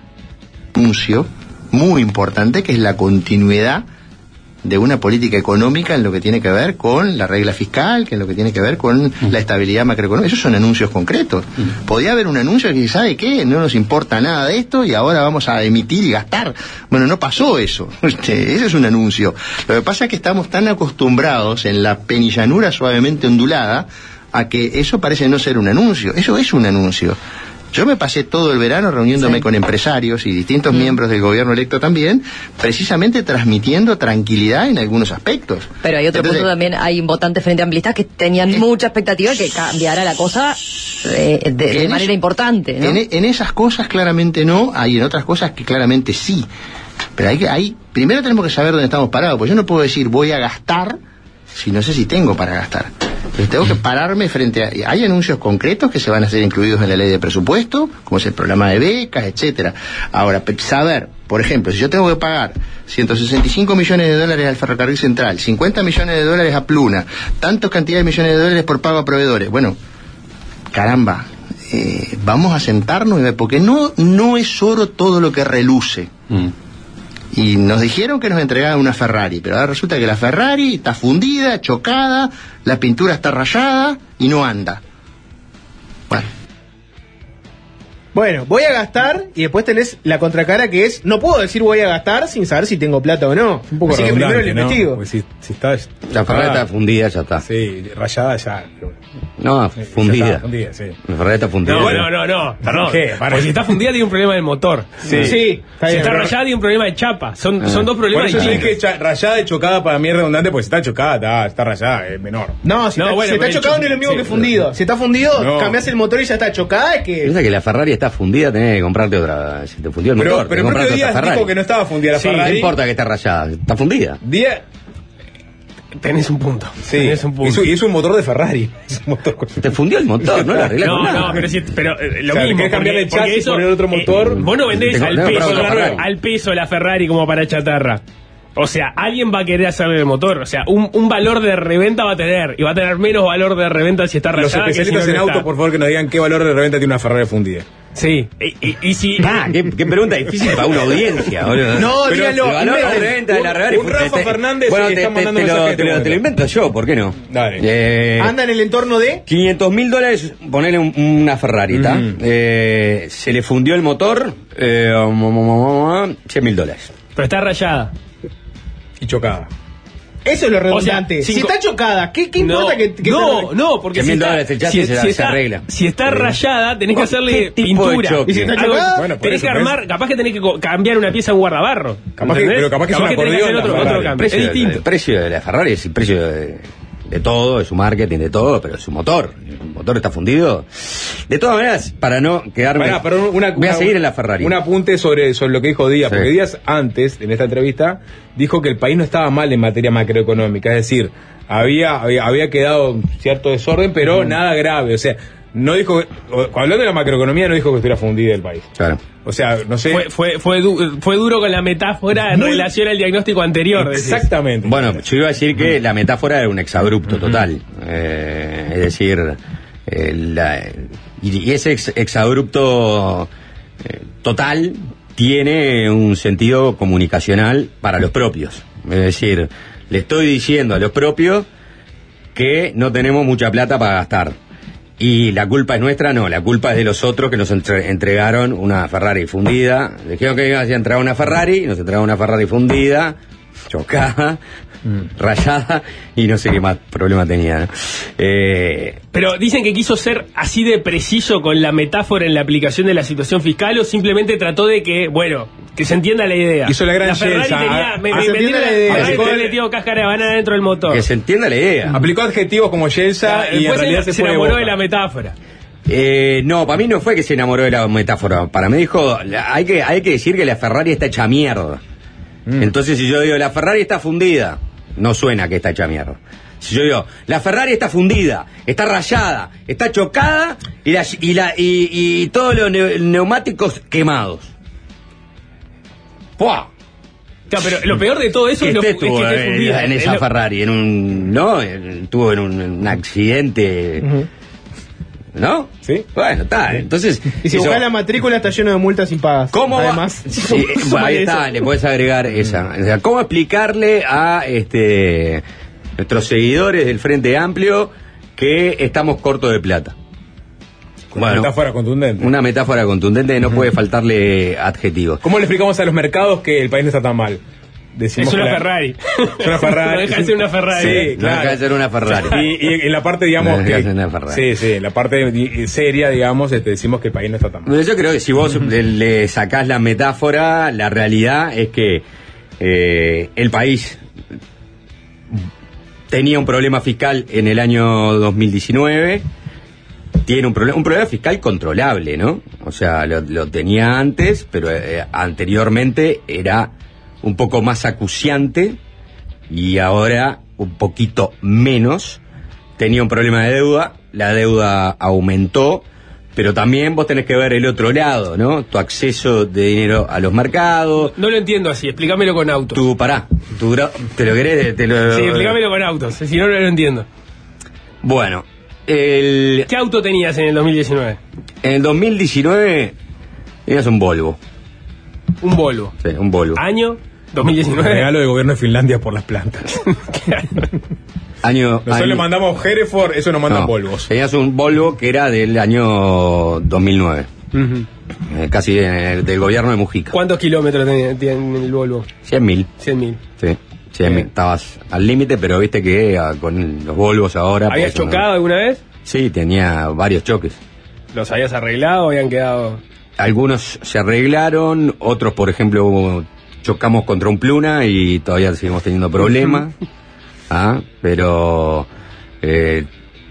Anuncio muy importante que es la continuidad de una política económica en lo que tiene que ver con la regla fiscal, que en lo que tiene que ver con mm. la estabilidad macroeconómica. Esos son anuncios concretos. Mm. Podía haber un anuncio que, ¿sabe qué? No nos importa nada de esto y ahora vamos a emitir y gastar. Bueno, no pasó eso. Ese es un anuncio. Lo que pasa es que estamos tan acostumbrados en la penillanura suavemente ondulada a que eso parece no ser un anuncio. Eso es un anuncio. Yo me pasé todo el verano reuniéndome sí. con empresarios y distintos mm. miembros del gobierno electo también, precisamente transmitiendo tranquilidad en algunos aspectos. Pero hay otro Entonces, punto también, hay votantes frente amplistas que tenían eh, mucha expectativa que cambiara la cosa eh, de, de manera eso, importante, ¿no? En, en esas cosas claramente no, hay en otras cosas que claramente sí. Pero hay que, hay, primero tenemos que saber dónde estamos parados, porque yo no puedo decir voy a gastar si no sé si tengo para gastar. Entonces tengo que pararme frente a... Hay anuncios concretos que se van a ser incluidos en la ley de presupuesto, como es el programa de becas, etcétera. Ahora, saber, por ejemplo, si yo tengo que pagar ciento sesenta y cinco millones de dólares al Ferrocarril Central, cincuenta millones de dólares a Pluna, tantas cantidades de millones de dólares por pago a proveedores, bueno, caramba, eh, vamos a sentarnos y ver, porque no, no es oro todo lo que reluce. Mm. Y nos dijeron que nos entregaban una Ferrari, pero ahora resulta que la Ferrari está fundida, chocada, la pintura está rayada y no anda. Bueno. Bueno, voy a gastar y después tenés la contracara que es, no puedo decir voy a gastar sin saber si tengo plata o no. Un poco Así que primero lo redundante, ¿no? investigo. Porque si, si está, La Ferrari está fundida, ya está. Sí, rayada ya. No, Sí, ya fundida. está, fundida, sí. La Ferrari está fundida. No, no, no, no, perdón. ¿Qué? Para- Porque si está fundida tiene un problema del motor. Sí. Sí, está Si bien, está pero- rayada tiene un problema de chapa. Son, Ah. son dos Por problemas eso yo distintos. dije cha- rayada y chocada para mí es redundante, porque si está chocada, está, está rayada, es menor. No, si No, está, bueno, si está pero chocado el no es lo mismo sí, que fundido. Si está fundido, No. cambiás el motor y ya está. Chocada es que... Piensa que la Ferrari está fundida, tenés que comprarte otra. Si te fundió el Pero, motor, pero tenés el que propio comprarte Díaz otra Ferrari. dijo que no estaba fundida la Sí, Ferrari. no importa que esté rayada, está fundida. Díaz, Tenés un punto. sí, Tenés un punto. y es, un- y es un motor de Ferrari. Es un motor con- Te fundió el motor, no la arreglás con No, nada. no, pero, si, pero eh, lo O sea, mismo. querés cambiarle porque- el porque chasis, eso, poner otro motor. vos no vendés Tengo- al tengo que peso, comprar otra Ferrari. al peso la Ferrari como para chatarra. O sea, alguien va a querer hacerle el motor. O sea, un, un valor de reventa va a tener. Y va a tener menos valor de reventa si está Los rayada que si especialistas no en lo auto, está. por favor, que nos digan qué valor de reventa tiene una Ferrari fundida. Sí. Y, y, y si... Ah, qué, qué pregunta difícil para una audiencia, boludo. No, Pero díganlo, el valor de inventen. reventa de la Un- Ferrari. un Rafa Fernández bueno, que te, está te- mandando te lo, mensaje te, lo, este te lo invento yo, ¿por qué no? Dale. Eh, Anda en el entorno de... quinientos mil dólares, ponele un- una Ferrari, ¿tá? Ujú. Eh, se le fundió el motor, eh, cien mil dólares. Pero está rayada. Y chocada. Eso es lo redundante. O sea, si cinco- está chocada, ¿qué, qué importa no, que, que no, se- no, porque cien si mil está, dólares el chasis si, se- si se está, arregla. si está rayada, tenés que ¿Qué hacerle tipo de pintura. choque? Y si está Algo- chocada, bueno, por tenés eso, que por armar, eso. capaz que tenés que co- cambiar una pieza en guardabarro. Capaz que- ¿entendés? pero capaz que es un tenés que acordeón hacer la otro, otro Ferrari. El cambio. Es precio, distinto. el precio de la Ferrari es el precio de, de todo, de su marketing, de todo, pero su motor. El motor está fundido. De todas maneras, para no quedarme. Pará, pero una, voy a una- seguir en la Ferrari. Un apunte sobre, sobre lo que dijo Díaz, Sí. porque Díaz antes, en esta entrevista, dijo que el país no estaba mal en materia macroeconómica, es decir, había, había, había quedado cierto desorden, pero nada grave, o sea, no dijo, o- hablando de la macroeconomía, no dijo que estuviera fundida el país. Claro. O sea, no sé. Fue, fue, fue, du- fue duro con la metáfora en Muy- relación al diagnóstico anterior. decís. Exactamente. Bueno, yo iba a decir que la metáfora era un exabrupto total. Eh, es decir, eh, la- y, y ese ex- exabrupto eh, total tiene un sentido comunicacional para los propios. Es decir, le estoy diciendo a los propios que no tenemos mucha plata para gastar. Y la culpa es nuestra, no, la culpa es de los otros que nos entre- entregaron una Ferrari fundida. Dijeron que iban a entregar una Ferrari, nos entregaron una Ferrari fundida, chocada, rayada, y no sé qué más problema tenía, ¿no? Eh, Pero dicen que quiso ser así de preciso con la metáfora en la aplicación de la situación fiscal o simplemente trató de que, bueno, que se entienda la idea. Hizo la gran Ferrari Yeltsin, tenía, ah, me, ah, me se vendieron entiende la la idea. Ferrari Aplicó tenía el- metido cáscara de banana dentro del motor. que se entienda la idea. Aplicó adjetivos como Yelsa y en Después realidad se, se, se fue de enamoró boca. de la metáfora. Eh, no, para mí no fue que se enamoró de la metáfora. Para mí dijo, la- hay que, hay que decir que la Ferrari está hecha mierda. Entonces, si yo digo, la Ferrari está fundida, no suena que está hecha mierda. Si yo digo, la Ferrari está fundida, está rayada, está chocada y, la, y, la, y, y todos los neu- neumáticos quemados. ¡Puah! Claro, pero lo peor de todo eso Que es, lo, esté es que estuvo esté en, fundida. en Es esa lo- Ferrari, en un. ¿No? En- Estuvo en un, un accidente. ¿No? Sí. Bueno, está. Entonces. Y si eso- buscas la matrícula está lleno de multas impagas. ¿Cómo va- Además, Sí, bueno, ahí está, le puedes agregar esa. O sea, ¿cómo explicarle a este nuestros seguidores del Frente Amplio que estamos cortos de plata? Una metáfora contundente. Una metáfora contundente, no puede faltarle adjetivos. ¿Cómo le explicamos a los mercados que el país no está tan mal? Decimos Es una que la- Ferrari. Es una Ferrari. No deja de ser una Ferrari. Sí, No claro. deja de ser una Ferrari. Y, y en la parte, digamos, No deja de que, ser una Ferrari. sí, sí, en la parte di- seria, digamos, este, decimos que el país no está tan mal. Bueno, yo creo que si vos le, le sacás la metáfora, la realidad es que eh, el país tenía un problema fiscal en el año dos mil diecinueve, tiene un problema, un problema fiscal controlable, ¿no? O sea, lo, lo tenía antes, pero eh, anteriormente era un poco más acuciante y ahora un poquito menos. Tenía un problema de deuda, la deuda aumentó, pero también vos tenés que ver el otro lado, ¿no? Tu acceso de dinero a los mercados. No lo entiendo así, explícamelo con autos. Tu, pará, tu, gra- ¿te lo querés? Te lo, Sí, explícamelo con autos, si no, no lo entiendo. Bueno, el, ¿Qué auto tenías en el dos mil diecinueve? en el dos mil diecinueve tenías un Volvo. Un Volvo. Sí, un Volvo. ¿Año? dos mil diecinueve. Regalo del gobierno de Finlandia por las plantas. Año, Nosotros año- le mandamos Hereford, eso nos mandan no, polvos. Tenías un Volvo que era del año dos mil nueve. Uh-huh. eh, casi eh, del gobierno de Mujica. ¿Cuántos kilómetros tiene, tiene el Volvo? cien mil. cien mil. Sí, cien mil. Estabas al límite, pero viste que ah, con los Volvos ahora... ¿Habías pues, chocado no... alguna vez? Sí, tenía varios choques. ¿Los habías arreglado o habían quedado...? Algunos se arreglaron, otros, por ejemplo, chocamos contra un Pluna y todavía seguimos teniendo problemas. ¿Ah? Pero eh,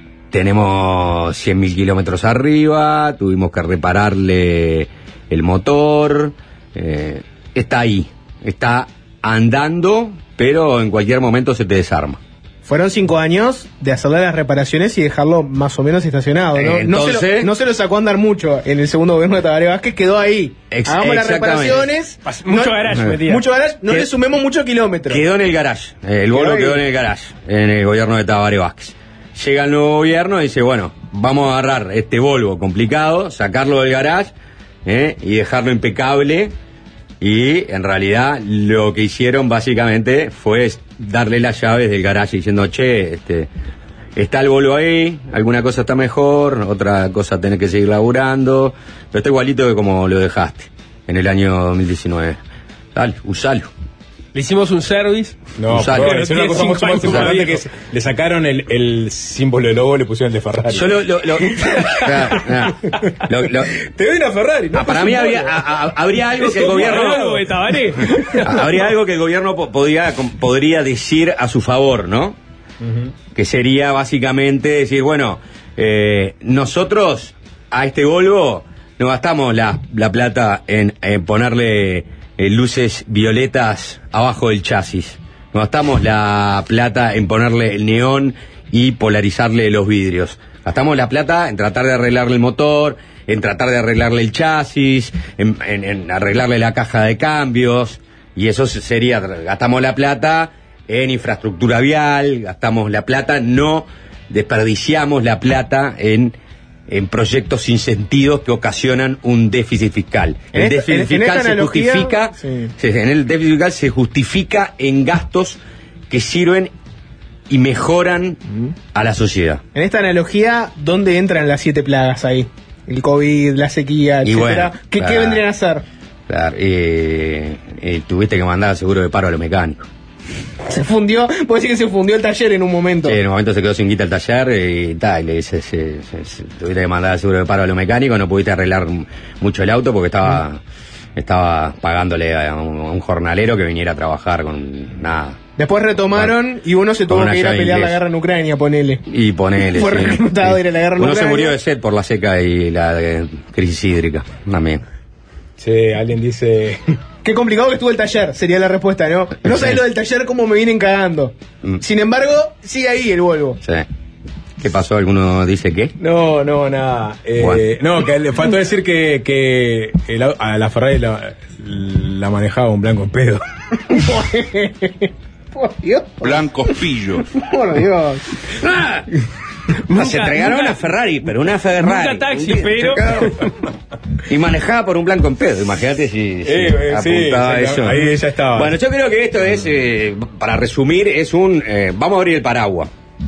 tenemos cien mil kilómetros arriba, tuvimos que repararle el motor. Eh, está ahí, está andando, pero en cualquier momento se te desarma. Fueron cinco años de hacerle las reparaciones y dejarlo más o menos estacionado, ¿no? Entonces, no, se lo, no se lo sacó a andar mucho en el segundo gobierno de Tabaré Vázquez, quedó ahí. Ex- Hagamos las reparaciones. Mucho no, garage metía. Mucho garage, no Qued- le sumemos muchos kilómetros. Quedó en el garage, eh, el Volvo Quedó quedó ahí. en el garage, en el gobierno de Tabaré Vázquez. Llega el nuevo gobierno y dice, bueno, vamos a agarrar este Volvo complicado, sacarlo del garage eh, y dejarlo impecable. Y en realidad lo que hicieron básicamente fue darle las llaves del garaje diciendo, che, este, está el Volvo ahí, alguna cosa está mejor, otra cosa tenés que seguir laburando, pero está igualito que como lo dejaste en el año dos mil diecinueve. Dale, usalo. Le hicimos un service. No, Usalo. pero es una cosa mucho más importante que es, le sacaron el, el símbolo del logo, le pusieron el de Ferrari. Yo lo, lo, lo, claro, claro. Lo- lo- Te doy una Ferrari. No ah, para mí había, a- a- habría algo que el Algo gobierno de Tabaré. habría algo que el gobierno po- podría, com- podría decir a su favor, ¿no? Que sería básicamente decir, bueno, eh, nosotros a este Volvo no gastamos la, la plata en, en ponerle eh, luces violetas abajo del chasis. No gastamos la plata en ponerle el neón y polarizarle los vidrios. Gastamos la plata en tratar de arreglarle el motor, en tratar de arreglarle el chasis, en, en, en arreglarle la caja de cambios. Y eso sería, gastamos la plata en infraestructura vial, gastamos la plata, no desperdiciamos la plata en, en proyectos sin sentido que ocasionan un déficit fiscal. En El esta- déficit en- en fiscal esta se analogía, justifica, sí. se- en el déficit fiscal se justifica en gastos que sirven y mejoran a la sociedad. En esta analogía, ¿dónde entran las siete plagas ahí? El COVID, la sequía, Y etcétera. bueno, ¿Qué, claro. ¿Qué vendrían a hacer? Claro, eh, eh, tuviste que mandar seguro de paro a los mecánicos. Se fundió, puedo decir que se fundió el taller en un momento. Sí, en un momento se quedó sin guita el taller y tal, y le dice, se- se- se- tuviste que mandar seguro de paro a los mecánicos, no pudiste arreglar m- mucho el auto porque estaba, estaba pagándole a un, a un jornalero que viniera a trabajar con nada. Después retomaron y uno se tuvo Con una que ir a llave pelear la inglesa. guerra en Ucrania, ponele. Y ponele. Fue sí, reclutado sí. ir a la guerra en Uno se Ucrania. murió de sed por la seca y la eh, crisis hídrica también. Sí, alguien dice... Qué complicado que estuvo el taller, sería la respuesta, ¿no? No sabés lo del taller cómo me vienen cagando. Mm. Sin embargo, sigue ahí el Volvo. Sí. ¿Qué pasó? ¿Alguno dice qué? No, no, nada. Eh, Bueno. No, que le faltó decir que, que el au- a la Ferrari la, la manejaba un blanco en pedo. Por Dios. Blancos pillos. Por Dios. No, se entregaron una Ferrari, pero una Ferrari. Nunca taxi, Un día, pero- Y manejada por un blanco en pedo. Imagínate si, si Eh, eh, sí, apuntaba sí, eso. ahí ya estaba. Bueno, yo creo que esto es, eh, para resumir, es un... eh, vamos a abrir el paraguas.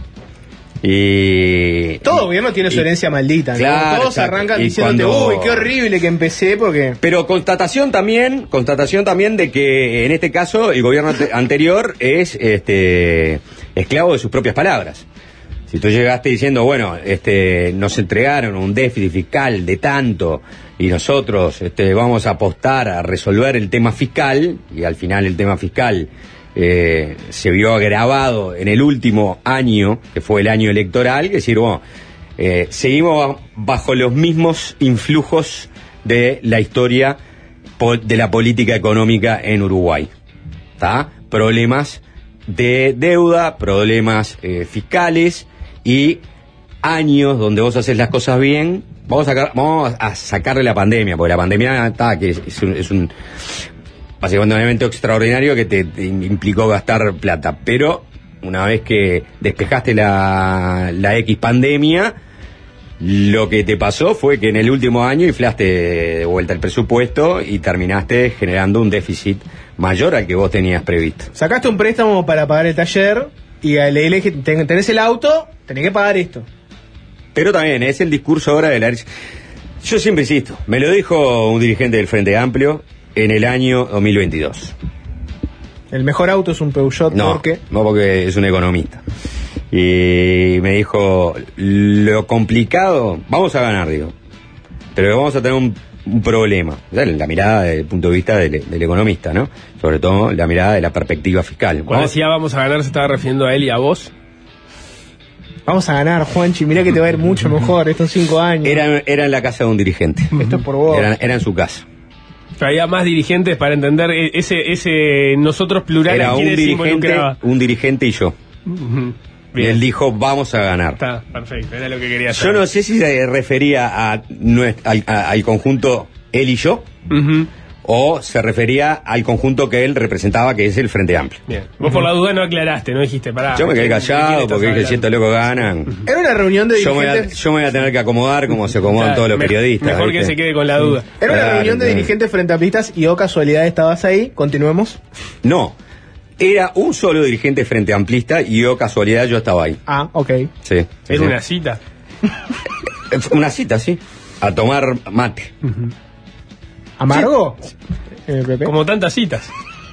Y... Todo gobierno tiene su herencia maldita, ¿no? Claro, Todos exacto. arrancan Y diciéndote, cuando- uy, qué horrible que empecé porque... Pero constatación también, constatación también de que en este caso el gobierno ante- anterior es este esclavo de sus propias palabras. Si tú llegaste diciendo, bueno, este nos entregaron un déficit fiscal de tanto y nosotros este vamos a apostar a resolver el tema fiscal, y al final el tema fiscal eh, se vio agravado en el último año, que fue el año electoral, que decir, bueno, eh, seguimos bajo los mismos influjos de la historia po- de la política económica en Uruguay. ¿Tá? Problemas de deuda, problemas eh, fiscales y años donde vos haces las cosas bien. Vamos a, sacar, vamos a sacarle la pandemia, porque la pandemia está, que es, es un, es un básicamente un evento extraordinario que te, te implicó gastar plata. Pero una vez que despejaste la, la X pandemia, lo que te pasó fue que en el último año inflaste de vuelta el presupuesto y terminaste generando un déficit mayor al que vos tenías previsto. Sacaste un préstamo para pagar el taller y le dije, tenés el auto, tenés que pagar esto. Pero también es el discurso ahora de la... Yo siempre insisto, me lo dijo un dirigente del Frente Amplio en el año dos mil veintidós. El mejor auto es un Peugeot No, porque... no porque es un economista. Y me dijo, lo complicado, vamos a ganar, digo, pero vamos a tener un, un problema. O sea, la mirada desde el punto de vista del, del economista, ¿no? Sobre todo la mirada de la perspectiva fiscal. Cuando Vamos- decía vamos a ganar, ¿se estaba refiriendo a él y a vos? Vamos a ganar, Juanchi, mirá que te va a ir mucho mejor estos cinco años. Era, era en la casa de un dirigente. Esto es por vos. Era, era en su casa. Había más dirigentes para entender e- ese ese nosotros plural. Era ¿a un quiénes dirigente, involucraba? un dirigente y yo. Ujú. Y él dijo, vamos a ganar. Está, perfecto, era lo que quería Yo saber. no sé si se refería a nues- al, a- al conjunto él y yo, Ujú. o se refería al conjunto que él representaba, que es el Frente Amplio. Bien. Vos por la duda no aclaraste, no dijiste, pará. Yo me quedé ¿de quién callado estás porque dije, hablando? si estos locos ganan, Era una reunión de yo me, voy a, dirigentes... yo me voy a tener que acomodar como se acomodan Claro, todos los me- periodistas. Mejor que ¿viste? se quede con la duda. Era una Claro, reunión de claro. dirigentes frente amplistas y, oh casualidad, estabas ahí. Continuemos. No, era un solo dirigente Frente Amplista y yo, casualidad, yo estaba ahí. Ah, ok. Sí, sí, Era sí. una cita. Fue una cita, sí, a tomar mate. ¿Amargo? En el P P. Como tantas citas.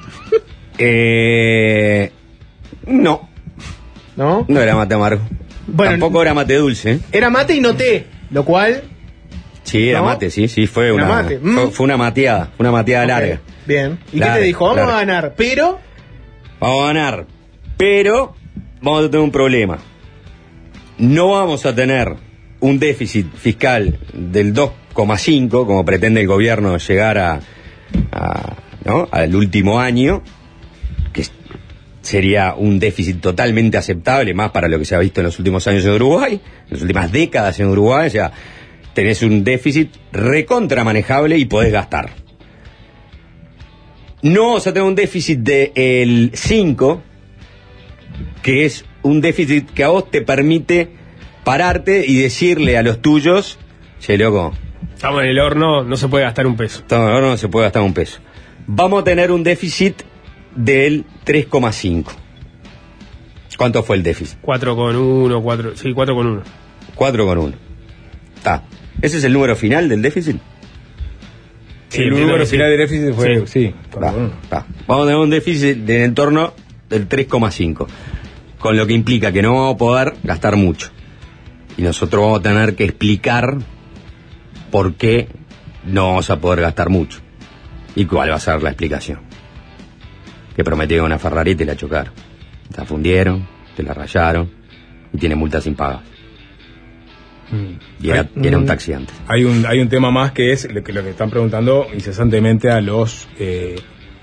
Eh, no, ¿No? no era mate amargo. Bueno, Tampoco era mate dulce. ¿eh? Era mate y no té, lo cual... Sí, era ¿No? mate, sí, sí, fue Era una, mate, mm. fue, fue una mateada, fue una mateada Ok, larga. Bien. ¿Y Larga, qué te dijo? Vamos larga. a ganar, pero... Vamos a ganar, pero vamos a tener un problema. No vamos a tener un déficit fiscal del dos coma cinco, como pretende el gobierno llegar a, a, ¿no? al último año, que sería un déficit totalmente aceptable, más para lo que se ha visto en los últimos años en Uruguay, en las últimas décadas en Uruguay. O sea, tenés un déficit recontra manejable y podés gastar. No vamos a tener un déficit del cinco, que es un déficit que a vos te permite pararte y decirle a los tuyos, che, loco, Estamos en el horno, no se puede gastar un peso. estamos- ahora no se puede gastar un peso. Vamos a tener un déficit del tres coma cinco. ¿Cuánto fue el déficit? cuatro con uno, cuatro, sí, cuatro con uno. cuatro coma uno. Está. ¿Ese es el número final del déficit? Sí, el entiendo número que sí. final de déficit fue, sí. Va, va. Vamos a tener un déficit de en torno del tres coma cinco, con lo que implica que no vamos a poder gastar mucho. Y nosotros vamos a tener que explicar por qué no vamos a poder gastar mucho. ¿Y cuál va a ser la explicación? Que prometieron una Ferrari y te la chocaron. Te la fundieron, te la rayaron y tiene multas sin pagar. Y era, y era un taxi antes. Hay un, hay un tema más que es lo que, lo que están preguntando incesantemente a los eh,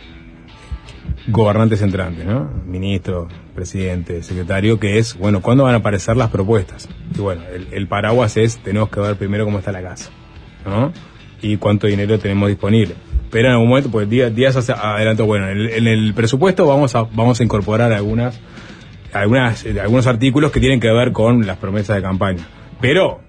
gobernantes entrantes, ¿no? Ministro, presidente, secretario, que es, bueno, ¿cuándo van a aparecer las propuestas? Y bueno, el, el paraguas es, tenemos que ver primero cómo está la casa, ¿no? Y cuánto dinero tenemos disponible. Pero en algún momento, pues días, días hacia adelante, bueno, en el, en el presupuesto vamos a, vamos a incorporar algunas, algunas, eh, algunos artículos que tienen que ver con las promesas de campaña. Pero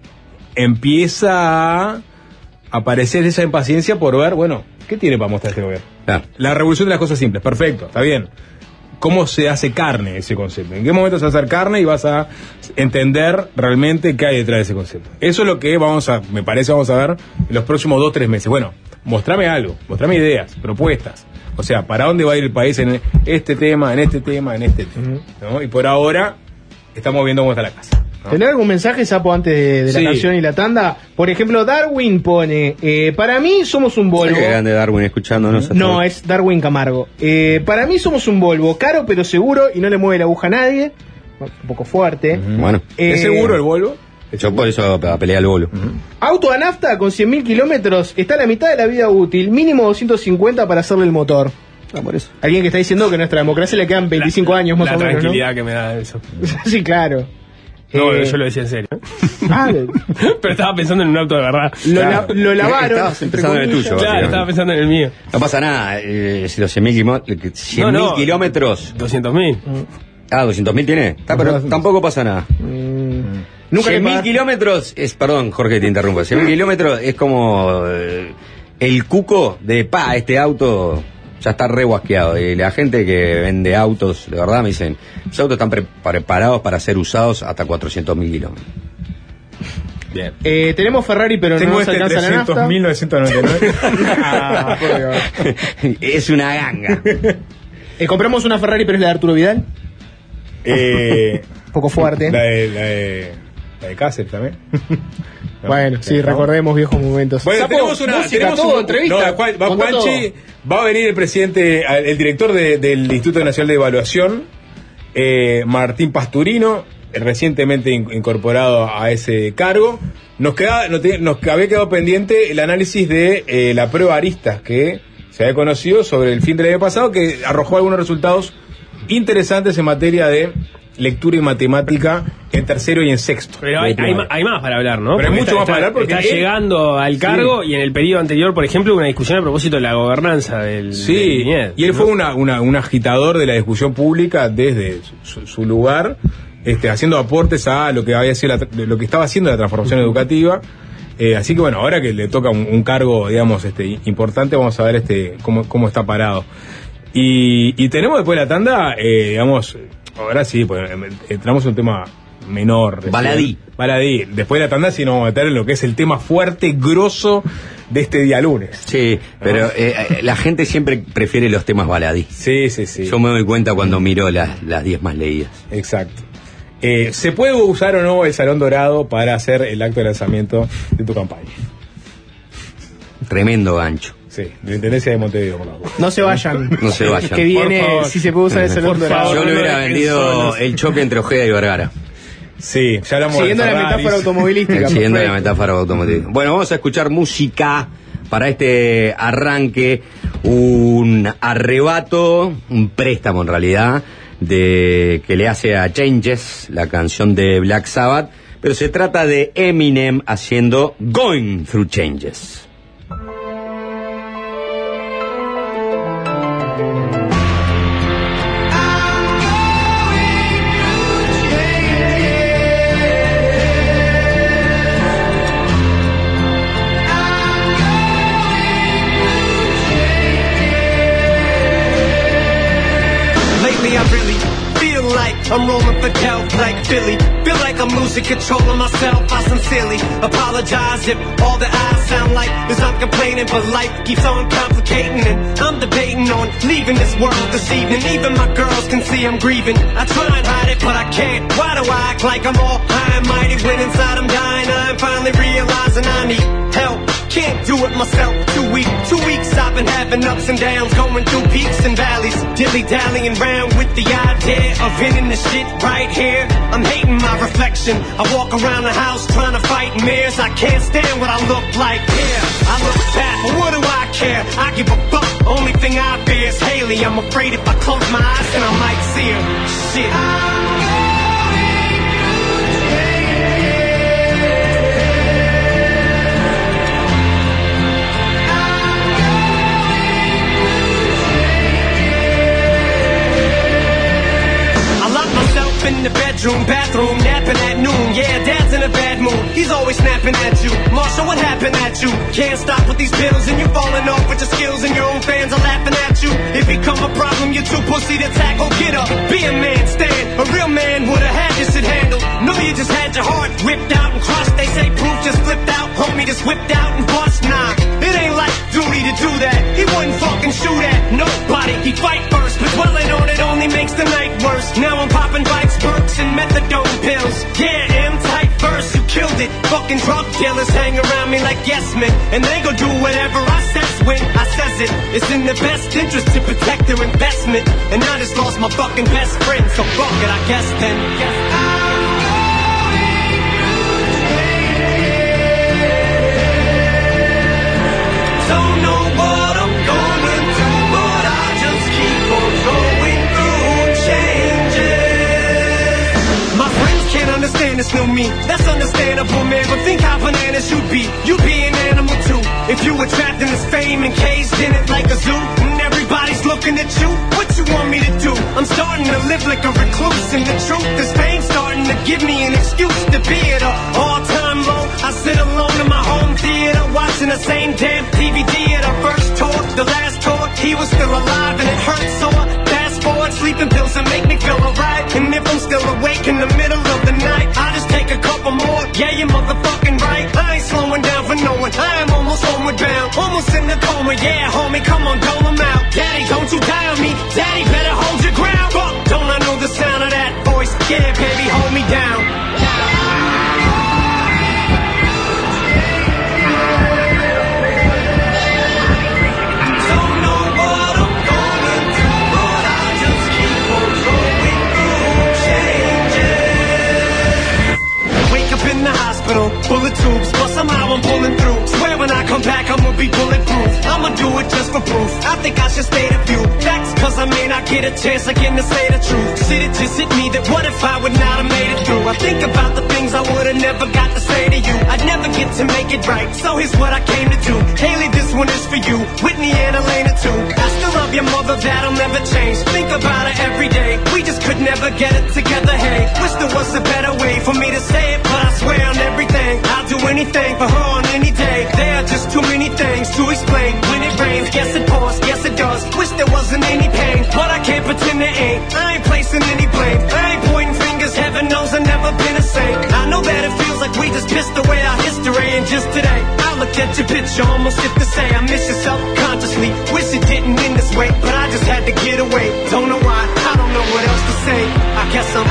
empieza a aparecer esa impaciencia por ver, bueno, ¿qué tiene para mostrar este gobierno? Claro. La revolución de las cosas simples, perfecto, está bien. ¿Cómo se hace carne ese concepto? ¿En qué momento se va a hacer carne y vas a entender realmente qué hay detrás de ese concepto? Eso es lo que vamos a, me parece, vamos a ver en los próximos dos, tres meses. Bueno, mostrame algo, mostrame ideas, propuestas. O sea, ¿para dónde va a ir el país en este tema, en este tema, en este tema? ¿No? Y por ahora estamos viendo cómo está la casa. ¿no? ¿Tenés algún mensaje, Sapo, antes de, de la Sí. canción y la tanda? Por ejemplo, Darwin pone, eh, para mí somos un Volvo. Qué grande Darwin escuchándonos. No, es Darwin Camargo. Eh, para mí somos un Volvo, caro pero seguro y no le mueve la aguja a nadie. Un poco fuerte. Bueno, Eh, ¿Es seguro el Volvo? yo por eso peleé al bolo. Auto a nafta con cien mil kilómetros está a la mitad de la vida útil, mínimo doscientos cincuenta para hacerle el motor. Ah, por eso. Alguien que está diciendo que a nuestra democracia le quedan veinticinco años más La o menos, ¿no? tranquilidad que me da eso. Sí, claro. No, Eh, yo lo decía en serio. ah, Pero estaba pensando en un auto de verdad. Lo, la- lo lavaron. Estabas empezando en el entre tuyo. comillas. Claro, estaba pensando en el mío. No pasa nada, eh, si los cien mil No, no. kilómetros. doscientos mil. Ah, doscientos mil tiene. Está, pero tampoco pasa nada. Nunca le cien mil pagaste. kilómetros es, perdón, Jorge, te interrumpo. cien mil kilómetros es como eh, el cuco de pa, este auto ya está re guasqueado. Y la gente que vende autos, de verdad, me dicen, esos autos están pre- preparados para ser usados hasta cuatrocientos mil kilómetros. Bien. Eh, tenemos Ferrari, pero Tengo no nos este alcanza la trescientos nafta. mil novecientos noventa y nueve. Ah, por Dios. Es una ganga. Eh, compramos una Ferrari, pero es la de Arturo Vidal. Eh, Un poco fuerte. La de, la de, la de Cáceres también. No, Bueno, sí, ¿no? recordemos viejos momentos. Bueno, Sapo, tenemos una. música, tenemos todo, un- entrevista. No, Juan- va contá Juanchi, todo. va a venir el presidente, el director de- del Instituto Nacional de Evaluación, eh, Martín Pasturino, eh, recientemente in- incorporado a ese cargo. Nos, queda, nos, te- nos había quedado pendiente el análisis de eh, la prueba Aristas que se había conocido sobre el fin del año pasado, que arrojó algunos resultados interesantes en materia de lectura y matemática en tercero y en sexto. Pero hay, hay, ma- hay más para hablar, ¿no? Pero hay Porque mucho está, más para está- hablar porque está él- llegando al cargo Sí. y en el periodo anterior, por ejemplo, una discusión a propósito de la gobernanza del Sí, del I N E D, y él ¿no? fue una, una- un agitador de la discusión pública desde su, su lugar, este, haciendo aportes a lo que había sido la tra- lo que estaba haciendo la transformación educativa. Eh, así que bueno, ahora que le toca un, un cargo, digamos, este, importante, vamos a ver este cómo, cómo está parado. Y, y tenemos después de la tanda, eh, digamos, ahora sí, pues, entramos en un tema menor. recién. Baladí. Baladí. Después de la tanda sí nos vamos a meter en lo que es el tema fuerte, grosso de este día lunes. Sí, pero eh, eh, la gente siempre prefiere los temas baladí. Sí, sí, sí. Yo me doy cuenta cuando miro las las diez más leídas. Exacto. Eh, ¿Se puede usar o no el Salón Dorado para hacer el acto de lanzamiento de tu campaña? Tremendo gancho. Sí, de la Intendencia de Montevideo, por la duda. No se vayan. No se vayan. Que viene, Por favor. si se puede usar el Salón Por Dorado. favor. Yo le no hubiera lo dejen vendido solos. el choque entre Ojeda y Vergara. Sí, ya hablamos Siguiendo de la Ferraris. metáfora automovilística. Siguiendo la perfecto. metáfora automotriz. Bueno, vamos a escuchar música para este arranque, un arrebato, un préstamo en realidad, de que le hace a Changes, la canción de Black Sabbath, pero se trata de Eminem haciendo Going Through Changes. Lately I really feel like I'm rolling for Del like Philly. Feel like I'm losing control of myself. I sincerely apologize if all that I sound like is I'm complaining, but life keeps on complicating and I'm debating on leaving this world this evening. Even my girls can see I'm grieving. I try and hide it, but I can't. Why do I act like I'm all high and mighty when inside I'm dying? I'm finally realizing I need help. Can't do it myself, too weak. Two weeks I've been having ups and downs, going through peaks and valleys, dilly-dallying round with the idea of ending this shit right here. I'm hating my reflection. I walk around the house trying to fight mirrors. I can't stand what I look like. Yeah, I look bad, but what do I care? I give a fuck. Only thing I fear is Haley. I'm afraid if I close my eyes, then I might see her. Shit. In the bedroom, bathroom, napping at noon. Yeah, dad's in a bad mood. He's always snapping at you. Marshall, what happened at you? Can't stop with these pills and you falling off with your skills and your own fans are laughing at you. It become a problem, you're too pussy to tackle. Get up, be a man, stand. A real man would've had this shit handled. No, you just had your heart ripped out and crushed. They say proof just flipped out. Homie just whipped out and bust. Nah, it ain't like duty to do that. He wouldn't fucking shoot at nobody. He'd fight first, but dwelling on it only makes the night worse. Now I'm popping bites, perks, and methadone pills. Yeah, M tight verse, you killed it. Fucking drug dealers hang around me like yes men, and they gon' do whatever I says when I says it. It's in their best interest to protect their investment, and I just lost my fucking best friend, so fuck it, I guess then. Don't know what I'm gonna do, but I just keep on going through changes. My friends can't understand this new me. That's understandable, man, but think how bananas you'd be. You'd be an animal too. If you were trapped in this fame and caged in it like a zoo, and everybody's looking at you, what you want me to do? I'm starting to live like a recluse, and the truth is fame starting to give me an excuse to be at a all-time low. I sit alone in my home theater, watching the same damn D V D at our first tour, the last tour. He was still alive and it hurt, so I fast afford sleeping pills and make me feel alright. And if I'm still awake in the middle of the night, I'll just take a couple more. Yeah, you're motherfucking right. I ain't slowing down for no one. I am almost homeward bound, almost in the coma. Yeah, homie, come on, dole 'em out. Daddy, don't you die on me. Daddy, better hold your ground. Fuck, don't I know the sound of that voice? Yeah, baby, hold me down. Bullet tubes, but somehow I'm pulling through. Swear when I come back I'ma be bulletproof. I'ma do it just for proof. I think I should state a few facts, cause I may not get a chance again to say the truth. Shit, it just hit me that what if I would not have made it through? I think about the things I would've never got to say to you. I'd never get to make it right, so here's what I came to do. Haley, this one is for you, Whitney and Elena too. I still love your mother, that'll never change. Think about her every day, we just could never get it together, hey. Wish there was a better way for me to say it, but I swear on everything I'll do anything for her on any day. There are just too many things to explain. When it rains, yes it pours, yes it does. Wish there wasn't any pain, but I can't pretend there ain't. I ain't placing any blame, I ain't pointing fingers. Heaven knows I've never been a saint. I know that it feels like we just pissed away our history. And just today, I looked at your picture, almost get to say I miss you self-consciously. Wish it didn't end this way, but I just had to get away. Don't know why, I don't know what else to say. I guess I'm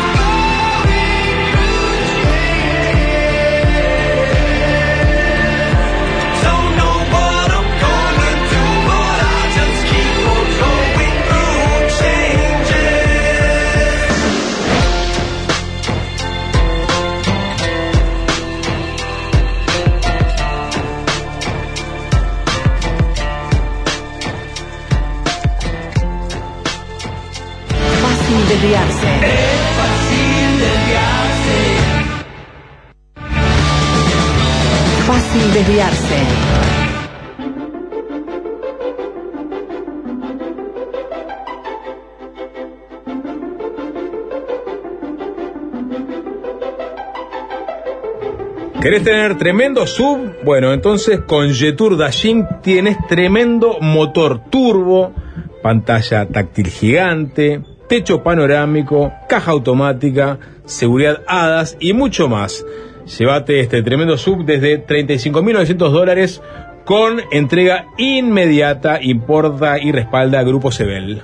desviarse. Es fácil desviarse. Fácil desviarse. ¿Querés tener tremendo sub? Bueno, entonces con Jetour Dashing tienes tremendo motor turbo, pantalla táctil gigante, techo panorámico, caja automática, seguridad A D A S y mucho más. Llévate este tremendo sub desde treinta y cinco mil novecientos dólares con entrega inmediata. Importa y respalda Grupo Sebel.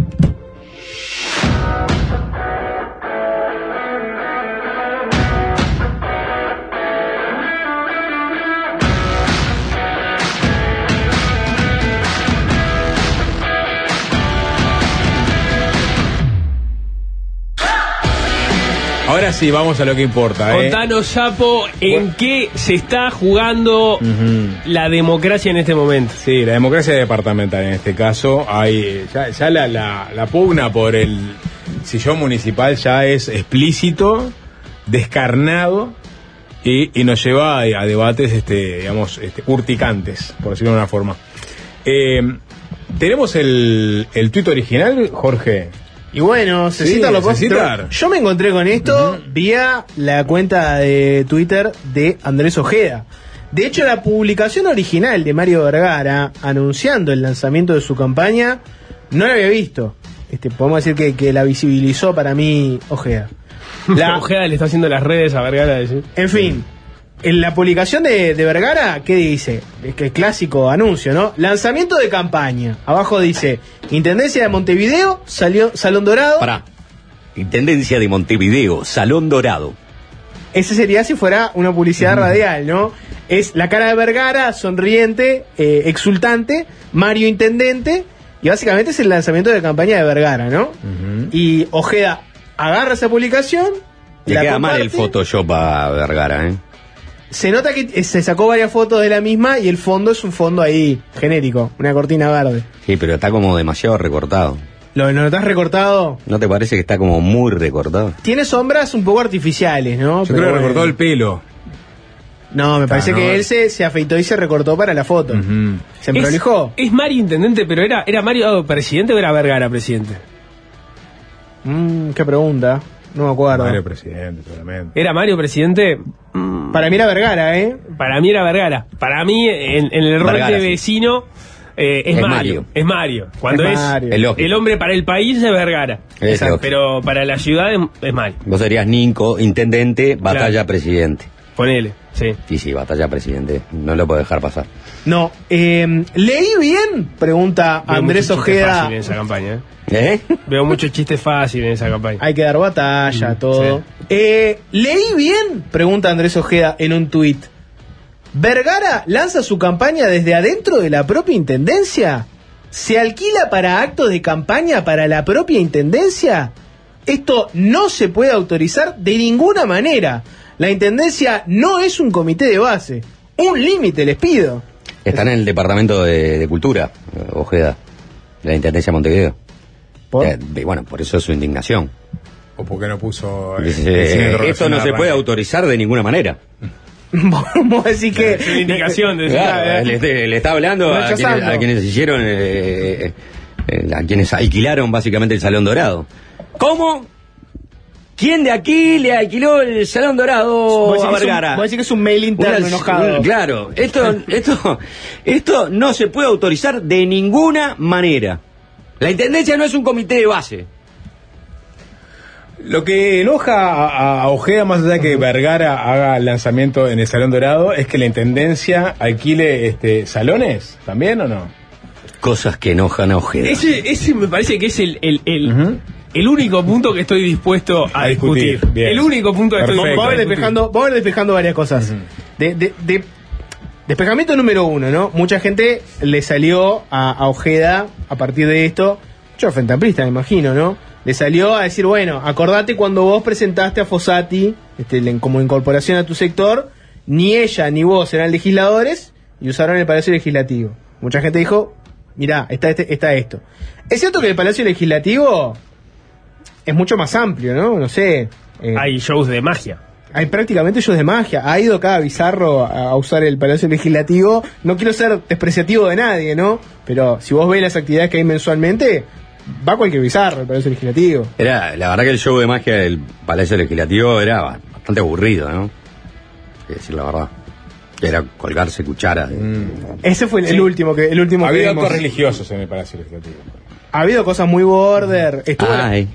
Ahora sí, vamos a lo que importa. ¿eh? Contanos, Sapo, ¿en bueno. qué se está jugando uh-huh. la democracia en este momento? Sí, la democracia departamental en este caso. Hay ya, ya la, la, la pugna por el sillón municipal ya es explícito, descarnado y, y nos lleva a, a debates, este, digamos, este, urticantes, por decirlo de una forma. Eh, ¿Tenemos el, el tuit original, Jorge? Y bueno, Cecita, sí, lo puedo citar. Yo me encontré con esto uh-huh. vía la cuenta de Twitter de Andrés Ojeda. De hecho, la publicación original de Mario Vergara anunciando el lanzamiento de su campaña no la había visto. Este, podemos decir que, que la visibilizó para mí Ojeda. La Ojeda le está haciendo las redes a Vergara. ¿Sí? En fin, en la publicación de, de Vergara, ¿qué dice? Es que el clásico anuncio, ¿no? Lanzamiento de campaña. Abajo dice, Intendencia de Montevideo, salió, Salón Dorado. Pará. Intendencia de Montevideo, Salón Dorado. Ese sería si fuera una publicidad mm. radial, ¿no? Es la cara de Vergara, sonriente, eh, exultante, Mario Intendente, y básicamente es el lanzamiento de campaña de Vergara, ¿no? Uh-huh. Y Ojeda agarra esa publicación. Le queda mal el Photoshop a Vergara, ¿eh? Se nota que se sacó varias fotos de la misma y el fondo es un fondo ahí genérico, una cortina verde. Sí, pero está como demasiado recortado. ¿Lo, lo notas recortado? ¿No te parece que está como muy recortado? Tiene sombras un poco artificiales, ¿no? Yo pero creo que recortó bueno. el pelo. No, me parece ah, no. que él se, se afeitó y se recortó para la foto. Uh-huh. Se prolijó. Es, es Mario Intendente, pero ¿era, era Mario presidente o era Vergara presidente? Mm, qué pregunta. No me acuerdo. Mario presidente, seguramente. ¿Era Mario presidente? Para mí era Vergara, ¿eh? Para mí era Vergara. Para mí, en, en el rol de vecino, Eh, es, Es Mario, Mario. es Mario. Cuando Es es, Mario. Es lógico. el hombre para el país es Vergara. Es Exacto. lógico. Pero para la ciudad es, es Mario. Vos serías Ninco, intendente, batalla Claro. presidente. Ponele, sí. Sí, sí, batalla presidente. No lo puedo dejar pasar. No, eh, ¿leí bien? Pregunta Veo Andrés mucho chiste Ojeda. fácil en esa campaña. ¿eh? ¿Eh? Veo mucho chiste fácil en esa campaña. Hay que dar batalla, Mm, todo. sí. Eh, ¿Leí bien? Pregunta Andrés Ojeda en un tuit. ¿Vergara lanza su campaña desde adentro de la propia intendencia? ¿Se alquila para actos de campaña para la propia intendencia? Esto no se puede autorizar de ninguna manera. La intendencia no es un comité de base. Un límite les pido. Está en el departamento de, de cultura, Ojeda, de la intendencia de Montevideo. ¿Por? Eh, y bueno, por eso es su indignación. ¿O por qué no puso... eh, Dice, diciendo eh, esto no se relación puede arranque? autorizar de ninguna manera. Vamos a decir que... Es una indicación de Claro, le, le está hablando a quienes, Rechazando. a quienes hicieron, eh, eh, eh, a quienes alquilaron básicamente el Salón Dorado. ¿Cómo? ¿Quién de aquí le alquiló el Salón Dorado Vos decís a que es un- Vergara? vos decís que es un mail interno Una- enojado. Claro, esto, esto, esto no se puede autorizar de ninguna manera. La intendencia no es un comité de base. Lo que enoja a, a Ojeda, más allá de que Vergara haga el lanzamiento en el Salón Dorado, es que la intendencia alquile este salones, ¿también o no? Cosas que enojan a Ojeda. Ese, ese me parece que es el, el, el, el único punto que estoy dispuesto a, A discutir, discutir. bien. El único punto que estoy Perfecto. dispuesto Vamos a a ir discutir. despejando, vamos a ir despejando varias cosas. de, de- de- despejamiento número uno, ¿no? Mucha gente le salió a, a Ojeda a partir de esto, yo frente amplista me imagino, ¿no? Le salió a decir, bueno, acordate cuando vos presentaste a Fossati este, le- como incorporación a tu sector, ni ella ni vos eran legisladores y usaron el Palacio Legislativo. Mucha gente dijo, mirá, está, este, está esto. Es cierto que el Palacio Legislativo es mucho más amplio, ¿no? No sé. eh, Hay shows de magia. hay prácticamente shows de magia. Ha ido cada bizarro a, a usar el Palacio Legislativo. No quiero ser despreciativo de nadie, ¿no? Pero si vos ves las actividades que hay mensualmente, va cualquier bizarro al Palacio Legislativo. Era, la verdad que el show de magia del Palacio Legislativo era bastante aburrido, ¿no? Hay que decir la verdad. Era colgarse cuchara. Ese fue el, Sí. el último que el último Ha que habido vimos. actos religiosos en el Palacio Legislativo. Ha habido cosas muy border. Estuvo la- Ay,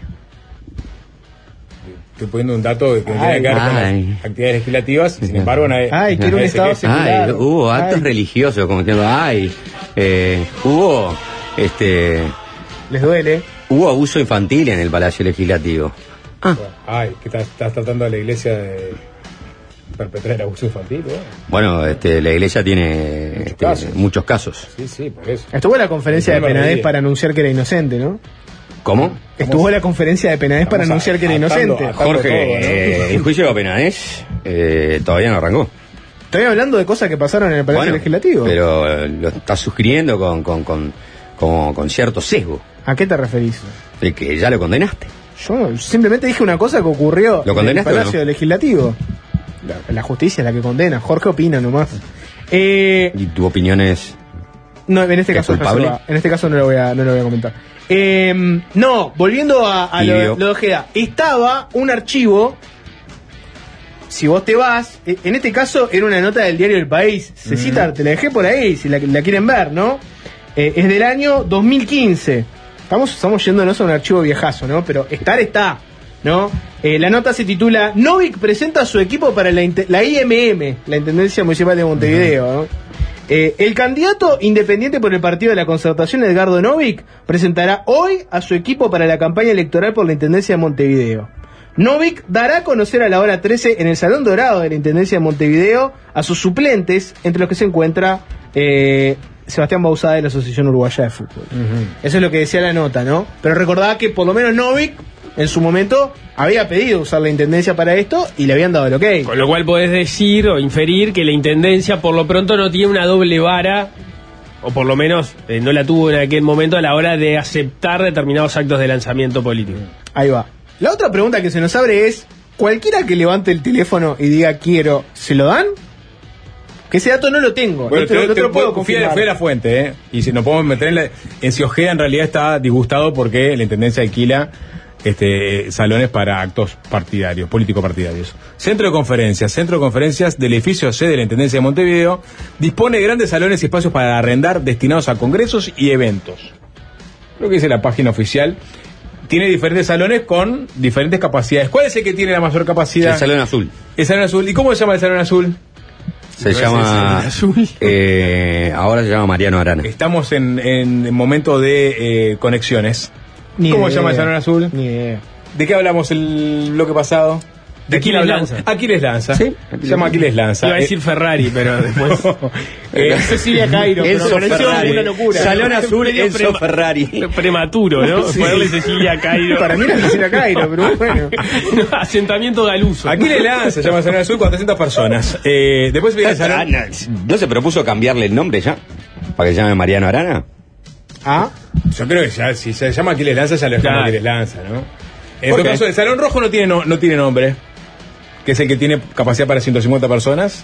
Estoy poniendo un dato que tiene Ay. que ver con Ay. las actividades legislativas, sin embargo nadie... Ay, quiero un nadie se estado queja. secular. ay, hubo actos Ay. religiosos, como diciendo, ay, eh, hubo, este, Les duele. hubo abuso infantil en el Palacio Legislativo. Ay, que estás, estás tratando a la iglesia de perpetrar el abuso infantil, ¿eh? Bueno, este, la iglesia tiene este, casos. muchos casos. Sí, sí, por eso. Estuvo la conferencia de No me Penades reía. para anunciar que era inocente, ¿no? ¿Cómo? Estuvo la conferencia de Penades para Estamos anunciar que era atando- inocente. atando Jorge, todo, ¿no? eh, el juicio de Penades eh, todavía no arrancó. Estoy hablando de cosas que pasaron en el Palacio Bueno, Legislativo. Pero eh, lo estás sugiriendo con, con, con, con, con cierto sesgo, ¿A qué te referís? de que ya lo condenaste. Yo simplemente dije una cosa que ocurrió ¿Lo en el condenaste o no? Palacio Legislativo. La, la justicia es la que condena. Jorge opina nomás. Eh, Y tu opinión es... no, en este ¿Es caso es culpable? reservada. En este caso no lo voy a, no lo voy a comentar. Eh, no, volviendo a, a lo, Tibio. lo de Ojeda. Estaba un archivo. Si vos te vas, eh, en este caso era una nota del diario El País. Se cita, te la dejé por ahí, si la, la quieren ver, ¿no? Eh, es del año dos mil quince. Estamos, estamos yéndonos a un archivo viejazo, ¿no? Pero estar está, ¿no? Eh, la nota se titula Novik presenta a su equipo para la, inte- la I M M, la Intendencia Municipal de Montevideo, ¿no? Eh, el candidato independiente por el Partido de la Concertación, Edgardo Novik, presentará hoy a su equipo para la campaña electoral por la Intendencia de Montevideo. Novik dará a conocer a la hora trece en el Salón Dorado de la Intendencia de Montevideo a sus suplentes, entre los que se encuentra eh, Sebastián Bauzá de la Asociación Uruguaya de Fútbol. Eso es lo que decía la nota, ¿no? Pero recordaba que por lo menos Novik, en su momento, había pedido usar la Intendencia para esto y le habían dado el ok. Con lo cual podés decir o inferir que la Intendencia por lo pronto no tiene una doble vara, o por lo menos eh, no la tuvo en aquel momento a la hora de aceptar determinados actos de lanzamiento político. Ahí va. La otra pregunta que se nos abre es, ¿cualquiera que levante el teléfono y diga quiero, ¿se lo dan? Que ese dato no lo tengo, Bueno, no te, lo- te, no te te- lo puedo fui, a, confirmar. fui a la fuente, ¿eh? Y si nos podemos meter en, la, en si Ojeda en realidad está disgustado porque la Intendencia alquila este, salones para actos partidarios, político-partidarios. Centro de conferencias. Centro de conferencias del edificio C de la Intendencia de Montevideo dispone de grandes salones y espacios para arrendar destinados a congresos y eventos. Lo que dice la página oficial. Tiene diferentes salones con diferentes capacidades. ¿Cuál es el que tiene la mayor capacidad? El Salón Azul. El Salón Azul. ¿Y cómo se llama el Salón Azul? Se llama... Eh, ahora se llama Mariano Arana. Estamos en, en momento de eh, conexiones. Ni ¿Cómo idea. se llama el Salón Azul? Ni idea. ¿De qué hablamos el bloque pasado? De Aquiles hablamos? Lanza. Aquiles Lanza. Sí. Se llama Aquiles Lanza. Iba a decir Ferrari, pero después... Eh, Cecilia Cairo, pero Enzo me pareció Ferrari. una locura. Salón Azul, Medio Enzo prema- Ferrari. Prematuro, ¿no? Sí. Ponerle Cecilia Cairo. Para mí era Cecilia Cairo, pero bueno. Asentamiento galuso. Aquiles Lanza se llama el Salón Azul, cuatrocientas personas. Eh, después viene el Salón... ¿No se propuso cambiarle el nombre ya? ¿Para que se llame Mariano Arana? ¿Ah? Yo creo que ya, si se llama Aquiles Lanza, ya lo llama Claro. Aquiles Lanza, ¿no? En ¿Por todo qué? caso, el Salón Rojo no tiene, no, no tiene nombre, que es el que tiene capacidad para ciento cincuenta personas.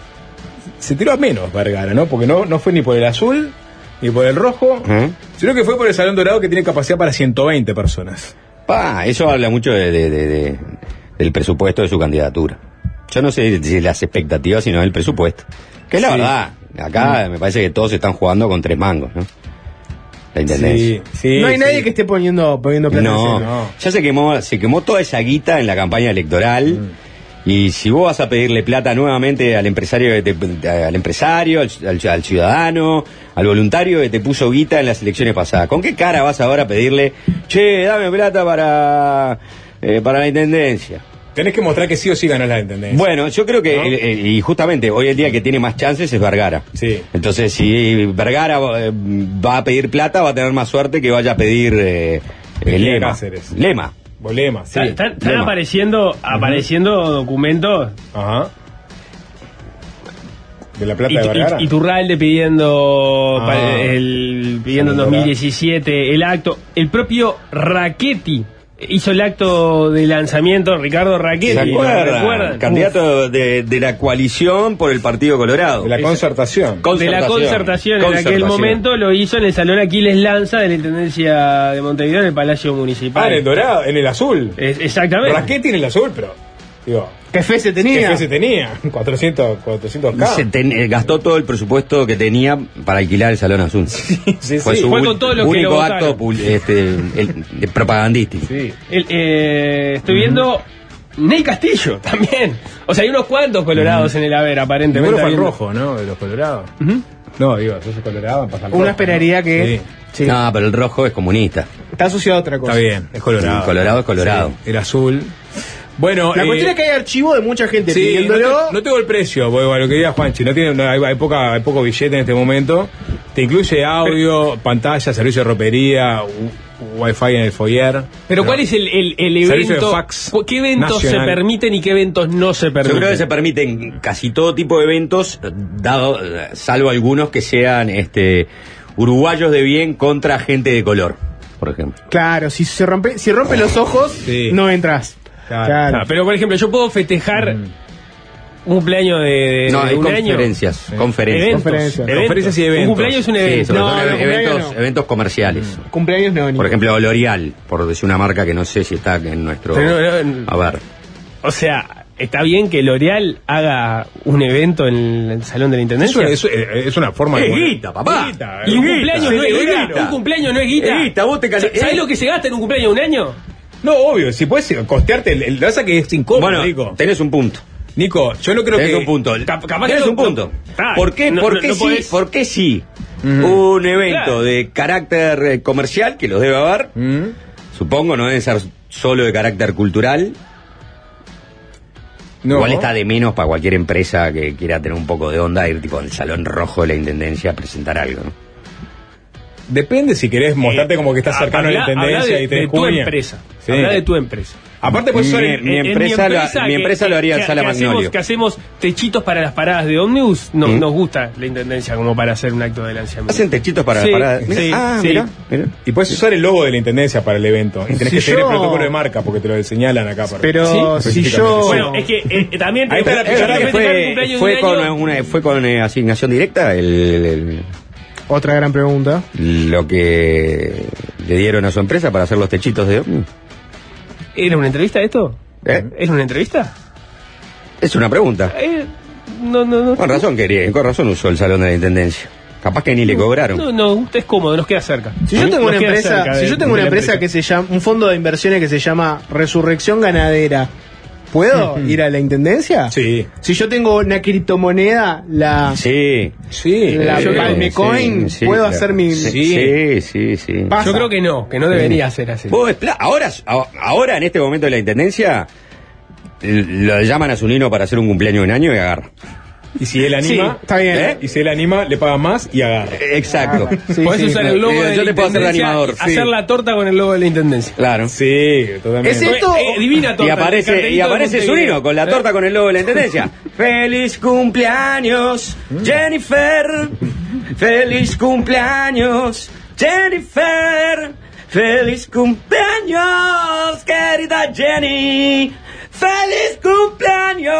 Se tiró a menos Vergara, ¿no? Porque no, no fue ni por el azul, ni por el rojo, ¿Eh? sino que fue por el Salón Dorado, que tiene capacidad para ciento veinte personas. Pa, eso habla mucho de, de- de- de- del presupuesto de su candidatura. Yo no sé si las expectativas, sino del presupuesto. Que es la Sí. verdad. Acá me parece que todos están jugando con tres mangos, ¿no? La intendencia. Sí, sí, no hay sí. nadie que esté poniendo, poniendo plata en No, cero. no. ya se quemó, se quemó toda esa guita en la campaña electoral. Y si vos vas a pedirle plata nuevamente al empresario, que te- al empresario, al, al- al ciudadano, al voluntario que te puso guita en las elecciones pasadas, ¿con qué cara vas ahora a pedirle, che, dame plata para, eh, para la intendencia? Tenés que mostrar que sí o sí ganás la intendencia. Bueno, yo creo que, ¿No? el- el- y justamente hoy el día que tiene más chances es Vergara. Sí. Entonces, si Vergara eh, va a pedir plata, va a tener más suerte que vaya a pedir eh, eh, Lema. Cáceres. Lema. Bolema, sí. Están, están- están Lema. apareciendo, apareciendo documentos. Ajá. ¿De la plata Y, de Vergara? y, Iturralde pidiendo Ah. pa- el, pidiendo en dos mil diecisiete el acto. El propio Rachetti hizo el acto de lanzamiento, Ricardo Rachetti. ¿Se ¿lo acuerdan? recuerdan? Candidato de, de la coalición por el Partido Colorado. De la concertación. De la concertación, en aquel Concertación. momento lo hizo en el Salón Aquiles Lanza de la Intendencia de Montevideo en el Palacio Municipal. Ah, en el dorado, en el azul. Es- exactamente. Raquetti en el azul, pero. Digo. ¿Qué fe se tenía? ¿Qué fe se tenía? cuatrocientos, cuatrocientos Y K. se ten- eh, gastó todo el presupuesto que tenía para alquilar el Salón Azul. Sí, Fue sí. su Fue ul- con todo lo que único lo acto votaron. pul- este, el- de propagandístico. Sí. El, eh, estoy viendo Ney Castillo también. O sea, hay unos cuantos colorados en el haber, aparentemente. Primero fue el habiendo- rojo, ¿no? De los colorados. No, digo, yo soy colorado, pasa el Uno rojo, esperaría ¿no? que- Sí. Sí. No, pero el rojo es comunista. Está asociado a otra cosa. Está bien, es colorado. El colorado es colorado. Sí, el azul. Bueno, La eh, cuestión es que hay archivo de mucha gente sí, no, pidiéndolo. te- no tengo el precio, porque, bueno, lo que diga Juanchi, no tiene, no, hay, hay poca, hay poco billete en este momento. Te incluye audio, pantalla, servicio de ropería, u- wifi en el foyer. Pero ¿no? ¿cuál es el, el, el Servicio de evento? fax cu- ¿Qué eventos nacional. se permiten y qué eventos no se Yo permiten? creo que se permiten casi todo tipo de eventos, dado, eh, salvo algunos que sean este, uruguayos de bien contra gente de color, por ejemplo. Claro, si se rompe, si rompe los ojos, Sí. no entras. Claro. Claro. Ah, pero por ejemplo, yo puedo festejar un cumpleaños de, de- No, de hay un conferencias, año. conferencias. Eventos, Conferencias. eventos. Conferencias y eventos. Un cumpleaños es un Sí, evento. sobre No, todo no, eventos, cumpleaños no. eventos comerciales. Cumpleaños no, ni- Por ejemplo, L'Oreal, por decir una marca que no sé si está en nuestro... Pero no, no, A ver. O sea, está bien que L'Oreal haga un evento en el Salón de la Es Intendencia. una, es, es una forma Es de. guita, papá. Guita, Y un guita. cumpleaños no es Sí, guita. guita. Un cumpleaños no es guita. Es guita, vos te cali- ¿Sabés eh. lo que se gasta en un cumpleaños de un año? No, obvio, si puedes costearte, el, el, lo que pasa es que es incómodo, Bueno, Nico. tenés un punto. Nico, yo no creo Tenés que. un punto. Cap- capaz Tenés que un no- punto. Ah, ¿Por qué, no- por no- qué no sí? podés- ¿Por qué sí? Un evento Claro. de carácter eh, comercial, que los debe haber, Mm. supongo, no debe ser solo de carácter cultural. No. Igual está de menos para cualquier empresa que quiera tener un poco de onda ir tipo al salón rojo de la intendencia a presentar algo, ¿no? Depende si querés mostrarte como que estás cercano a la Habla- intendencia habla de, y tenés de tu cuña. empresa. Sí. Habla de tu empresa. Aparte, pues Mi- usar mi- el- mi En- en empresa lo- mi empresa lo haría en Sala que Magnolio. Hacemos, que hacemos techitos para las paradas de ómnibus, no, ¿Mm? nos gusta la intendencia como para hacer un acto de lanzamiento. Hacen techitos para Sí, la parada. Mirá, sí, ah, sí. mirá, mirá. Y puedes usar el logo de la intendencia para el evento. Y tenés Si que seguir yo- el protocolo de marca porque te lo señalan acá. Para... Pero Sí, si yo. Bueno, es que eh, también Ahí está la yo ¿Es verdad quiero que festejar el fue, cumpleaños fue de un con año. una fue con eh, asignación directa el, el- Otra gran pregunta. lo que le dieron a su empresa para hacer los techitos de ómnibus? ¿Era una entrevista esto? ¿Eh? ¿Es una entrevista? Es una pregunta. Eh, no, no, no. Con razón quería, con razón usó el salón de la intendencia. Capaz que ni le cobraron. No, no, usted es cómodo, nos queda cerca. Si yo tengo Nos una queda empresa, cerca si de- yo tengo de una la empresa que se llama, un fondo de inversiones que se llama Resurrección Ganadera, ¿puedo ir a la intendencia? Sí. Si yo tengo una criptomoneda, la Sí. Sí. la Sí, Palmecoin, sí, sí, puedo claro. hacer mi Sí, sí, sí. sí. Pasa. Yo creo que no, que no debería ser así. Vos, pla- ahora, ahora, en este momento de la intendencia, l- lo llaman a su nino para hacer un cumpleaños de un año y agarra. Y si él anima, Sí, está bien. ¿eh? Y si él anima, le paga más y agarra. Exacto. Sí, Podés sí, usar claro. el logo Eh, de yo la te puedo hacer de intendencia, animador, sí. hacer la torta con el logo de la intendencia. Claro. Sí, totalmente. ¿Es esto? Eh, divina torta. Y el aparece, y cartelito de aparece su Montevideo. nino con la ¿Eh? torta con el logo de la intendencia. ¡Feliz cumpleaños, Jennifer! ¡Feliz cumpleaños, Jennifer! ¡Feliz cumpleaños, querida Jenny! ¡Feliz cumpleaños,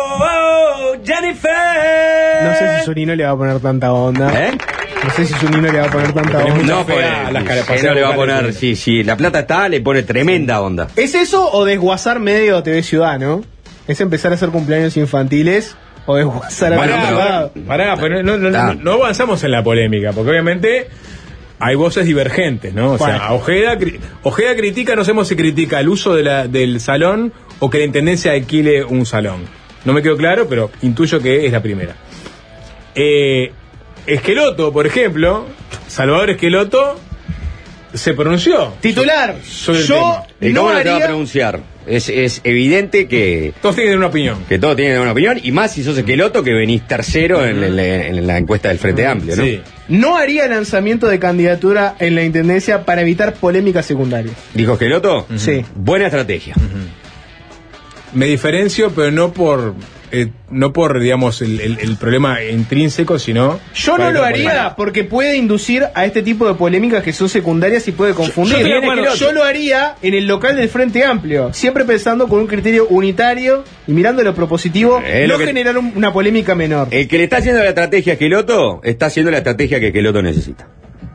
Jennifer! No sé si su nino le va a poner tanta onda. ¿Eh? No sé si su nino le va a poner tanta Tenés onda. mucha No, fe pues, a las que carapaceras no le va a vocales, poner, sí, sí, la plata está, le pone tremenda onda. ¿Es eso o desguazar medio T V Ciudad, no? Es empezar a hacer cumpleaños infantiles o desguazar a Bueno, T V pero- Ciudad. Pará, pero no, no, no, Ah. no avanzamos en la polémica, porque obviamente hay voces divergentes, ¿no? O sea, Bueno. Ojeda, cri- Ojeda critica, no sabemos si critica el uso de la, del salón o que la intendencia alquile un salón. No me quedó claro, pero intuyo que es la primera. Eh, Esqueloto, por ejemplo, Salvador Esqueloto, se pronunció. Titular, sobre el yo tema. ¿Y no cómo no te va a haría... pronunciar? Es, es evidente que, Todos tienen una opinión. que todos tienen una opinión, y más si sos Esqueloto, que venís tercero en, en- en la encuesta del Frente Amplio, ¿no? Sí. No haría lanzamiento de candidatura en la intendencia para evitar polémicas secundarias. ¿Dijo Esqueloto? Sí. Buena estrategia. Me diferencio, pero no por eh, no por digamos el, el- el problema intrínseco, sino Yo no para lo que- haría porque puede inducir a este tipo de polémicas que son secundarias y puede confundir. yo estoy de acuerdo. Yo lo haría en el local del Frente Amplio, siempre pensando con un criterio unitario y mirando lo propositivo, Es no lo que- generar un- una polémica menor. El que le está haciendo la estrategia a Esqueloto, está haciendo la estrategia que Esqueloto necesita.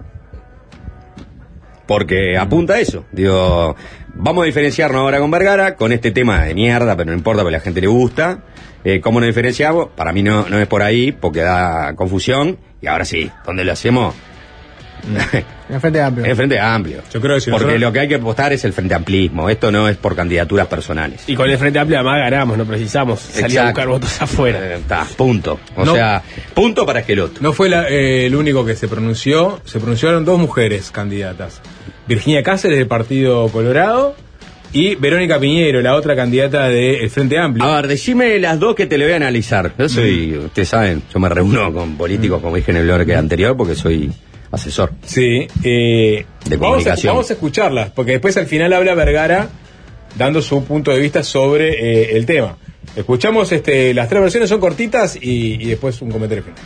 Porque apunta a eso. Digo, vamos a diferenciarnos ahora con Vergara, con este tema de mierda, pero no importa, porque a la gente le gusta. Eh, ¿Cómo nos diferenciamos? Para mí no, no es por ahí, porque da confusión. Y ahora sí, ¿dónde lo hacemos? En el Frente Amplio. En el Frente Amplio. Yo creo que si Porque nosotros- lo que hay que apostar es el Frente Amplismo. Esto no es por candidaturas personales. Y con el Frente Amplio además ganamos, no precisamos salir a Exacto. buscar votos afuera. Eh, Está, punto. O No. sea, punto para Esqueloto. No fue la- eh, el único que se pronunció, se pronunciaron dos mujeres candidatas. Virginia Cáceres del Partido Colorado y Verónica Piñero, la otra candidata del Frente Amplio. A ver, decime las dos que te le voy a analizar. Yo soy, ustedes saben, yo me reúno con políticos, como dije en el bloque anterior, porque soy asesor. Sí, eh, De vamos, a, comunicación. vamos a escucharlas, porque después al final habla Vergara dando su punto de vista sobre eh, el tema. Escuchamos, este, las tres versiones son cortitas y, y después un comentario final.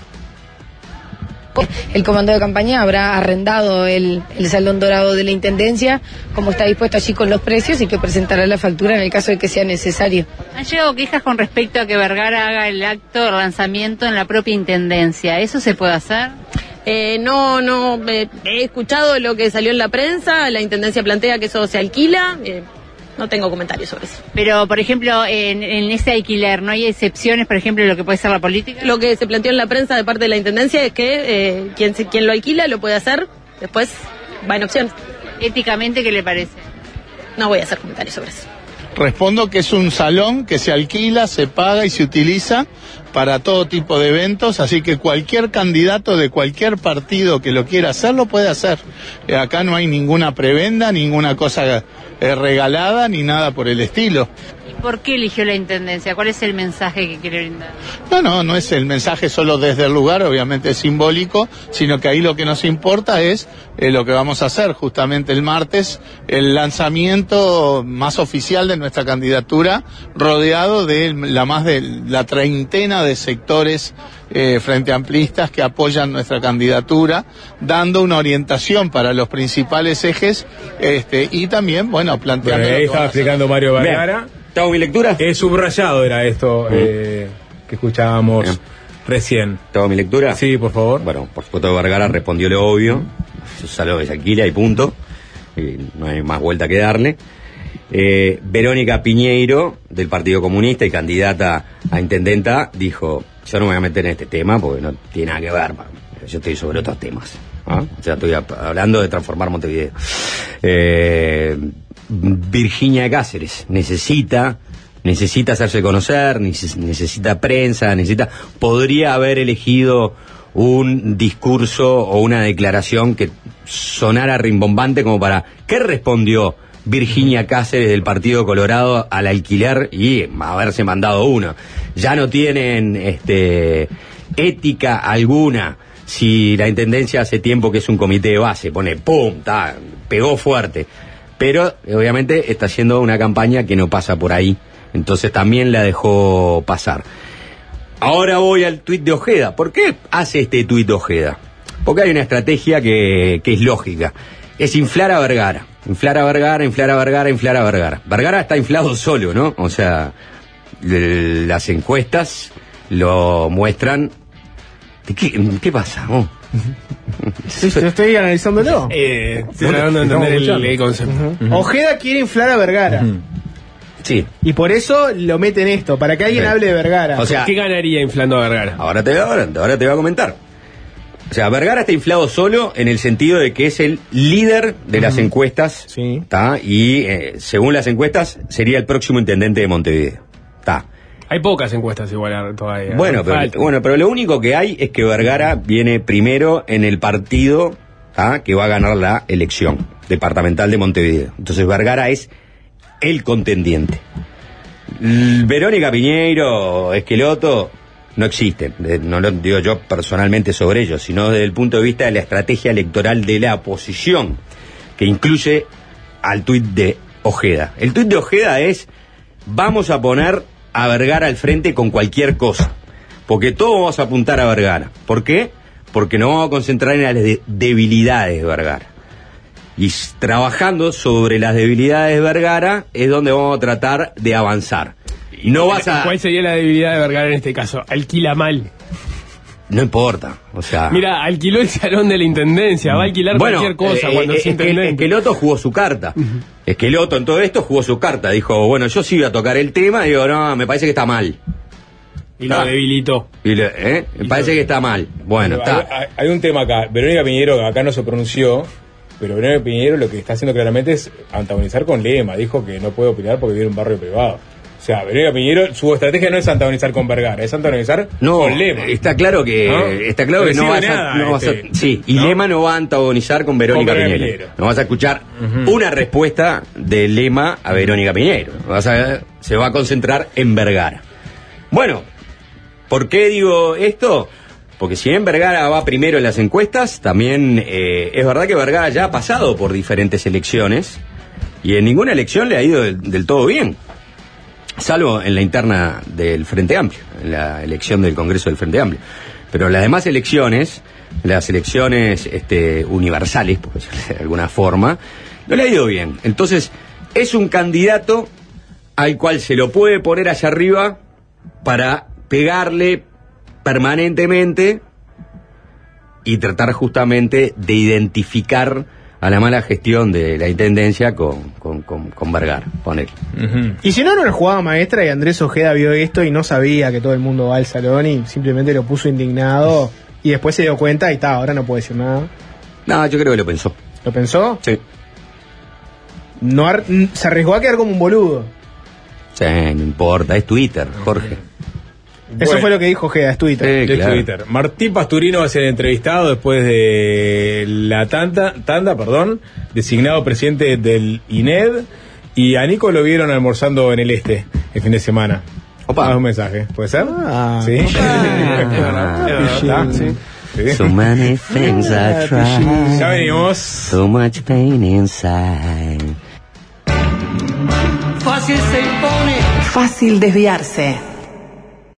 El comando de campaña habrá arrendado el, el Salón Dorado de la Intendencia, como está dispuesto allí con los precios, y que presentará la factura en el caso de que sea necesario. Han llegado quejas con respecto a que Vergara haga el acto de lanzamiento en la propia Intendencia. ¿Eso se puede hacer? Eh, no, no, eh, he escuchado lo que salió en la prensa, la Intendencia plantea que eso se alquila, eh, no tengo comentarios sobre eso. Pero, por ejemplo, en, en ese alquiler, ¿no hay excepciones, por ejemplo, de lo que puede ser la política? Lo que se planteó en la prensa de parte de la Intendencia es que eh, quien, se- quien lo alquila lo puede hacer, después va en opción. Éticamente, ¿qué le parece? No voy a hacer comentarios sobre eso. Respondo que es un salón que se alquila, se paga y se utiliza para todo tipo de eventos, así que cualquier candidato de cualquier partido que lo quiera hacer, lo puede hacer. Eh, acá no hay ninguna prebenda, ninguna cosa eh, regalada, ni nada por el estilo. ¿Y por qué eligió la Intendencia? ¿Cuál es el mensaje que quiere brindar? No, no, no es el mensaje solo desde el lugar, obviamente es simbólico, sino que ahí lo que nos importa es eh, lo que vamos a hacer justamente el martes, el lanzamiento más oficial de nuestra candidatura, rodeado de la más de la treintena de sectores eh, frente amplistas que apoyan nuestra candidatura, dando una orientación para los principales ejes este, y también, bueno, planteando... Bueno, lo ahí que estaba van a hacer. explicando Mario Vergara. ¿Tengo mi lectura? Eh, subrayado era esto eh, que escuchábamos Bien. recién. ¿Tengo mi lectura? Sí, por favor. Bueno, por supuesto Vergara respondió lo obvio. Su salón se alquila y punto. Y no hay más vuelta que darle. Eh, Verónica Piñeiro, del Partido Comunista y candidata a intendenta, dijo, yo no me voy a meter en este tema porque no tiene nada que ver, yo estoy sobre otros temas. ¿Ah? O sea, estoy hablando de transformar Montevideo. Eh, Virginia Cáceres necesita, necesita hacerse conocer, necesita prensa, necesita, podría haber elegido un discurso o una declaración que sonara rimbombante como para, ¿qué respondió Virginia Cáceres del Partido Colorado al alquiler y haberse mandado uno? Ya no tienen este ética alguna. Si la intendencia hace tiempo que es un comité de base, pone pum, ta, pegó fuerte, pero obviamente está haciendo una campaña que no pasa por ahí, entonces también la dejó pasar. Ahora voy al tuit de Ojeda. ¿Por qué hace este tuit de Ojeda? Porque hay una estrategia que, que es lógica, es inflar a Vergara. Inflar a Vergara, inflar a Vergara, inflar a Vergara. Vergara está inflado solo, ¿no? O sea, le, las encuestas lo muestran. ¿Qué, qué pasa? Oh. Yo estoy analizándolo. Eh, estoy tratando de entender el, el concepto. Uh-huh. Uh-huh. Ojeda quiere inflar a Vergara. Uh-huh. Sí. Y por eso lo mete en esto, para que alguien sí. hable de Vergara. O sea, ¿qué ganaría inflando a Vergara? Ahora te, ahora, ahora te voy a comentar. O sea, Vergara está inflado solo en el sentido de que es el líder de las uh-huh. encuestas, sí. ¿tá? Y eh, según las encuestas sería el próximo intendente de Montevideo. ¿Tá? Hay pocas encuestas igual todavía. Bueno, pero, bueno, pero lo único que hay es que Vergara viene primero en el partido, ¿tá? Que va a ganar la elección departamental de Montevideo. Entonces Vergara es el contendiente. L- Verónica Piñeiro, Esqueloto, no existen. No lo digo yo personalmente sobre ellos, sino desde el punto de vista de la estrategia electoral de la oposición, que incluye al tuit de Ojeda. El tuit de Ojeda es: vamos a poner a Vergara al frente con cualquier cosa, porque todos vamos a apuntar a Vergara. ¿Por qué? Porque nos vamos a concentrar en las de- debilidades de Vergara. Y s- trabajando sobre las debilidades de Vergara es donde vamos a tratar de avanzar. Y no vas a... ¿Cuál sería la debilidad de Vergara en este caso? Alquila mal. No importa, o sea... Mira, alquiló el salón de la intendencia, va a alquilar bueno, cualquier cosa eh, cuando eh, es intendente. Esqueloto jugó su carta. Uh-huh. Esqueloto en todo esto jugó su carta. Dijo, bueno, yo sí voy a tocar el tema. Digo, no, me parece que está mal. Y lo ah. debilitó. Y le, ¿eh? Me y parece lo... que está mal. Bueno, pero está. Hay, hay un tema acá. Verónica Piñeiro acá no se pronunció, pero Verónica Piñeiro lo que está haciendo claramente es antagonizar con Lema. Dijo que no puede opinar porque vive en un barrio privado. O sea, Verónica Piñeiro, su estrategia no es antagonizar con Vergara, es antagonizar no, con Lema. Está claro que ¿no? está claro que no vas, nada, a, no vas este, a... Sí, y ¿no? Lema no va a antagonizar con Verónica con Piñeiro. Piñeiro. No vas a escuchar uh-huh. una respuesta de Lema a Verónica Piñeiro. Vas a, se va a concentrar en Vergara. Bueno, ¿por qué digo esto? Porque si bien Vergara va primero en las encuestas, también eh, es verdad que Vergara ya ha pasado por diferentes elecciones y en ninguna elección le ha ido del, del todo bien. Salvo en la interna del Frente Amplio, en la elección del Congreso del Frente Amplio. Pero las demás elecciones, las elecciones este, universales, por decirlo de alguna forma, no le ha ido bien. Entonces, es un candidato al cual se lo puede poner allá arriba para pegarle permanentemente y tratar justamente de identificar a la mala gestión de la intendencia con, con, con, con Vergara, con él. Uh-huh. Y si no, no era jugada maestra y Andrés Ojeda vio esto y no sabía que todo el mundo va al salón y simplemente lo puso indignado y después se dio cuenta y está, ahora no puede decir nada. No, yo creo que lo pensó. ¿Lo pensó? Sí. No ar- se arriesgó a quedar como un boludo. Sí, no importa, es Twitter, Jorge. Eso bueno, fue lo que dijo Ojeda, es Twitter. Sí, claro. Twitter. Martín Pasturino va a ser entrevistado después de la tanda, tanda, perdón, designado presidente del I N E D, y a Nico lo vieron almorzando en el este el fin de semana. Opa. Haz un mensaje, ¿puede ser? Ah, sí. Ah, sí. Sí. So many things I tried. Ya venimos. So much pain inside. Fácil desviarse.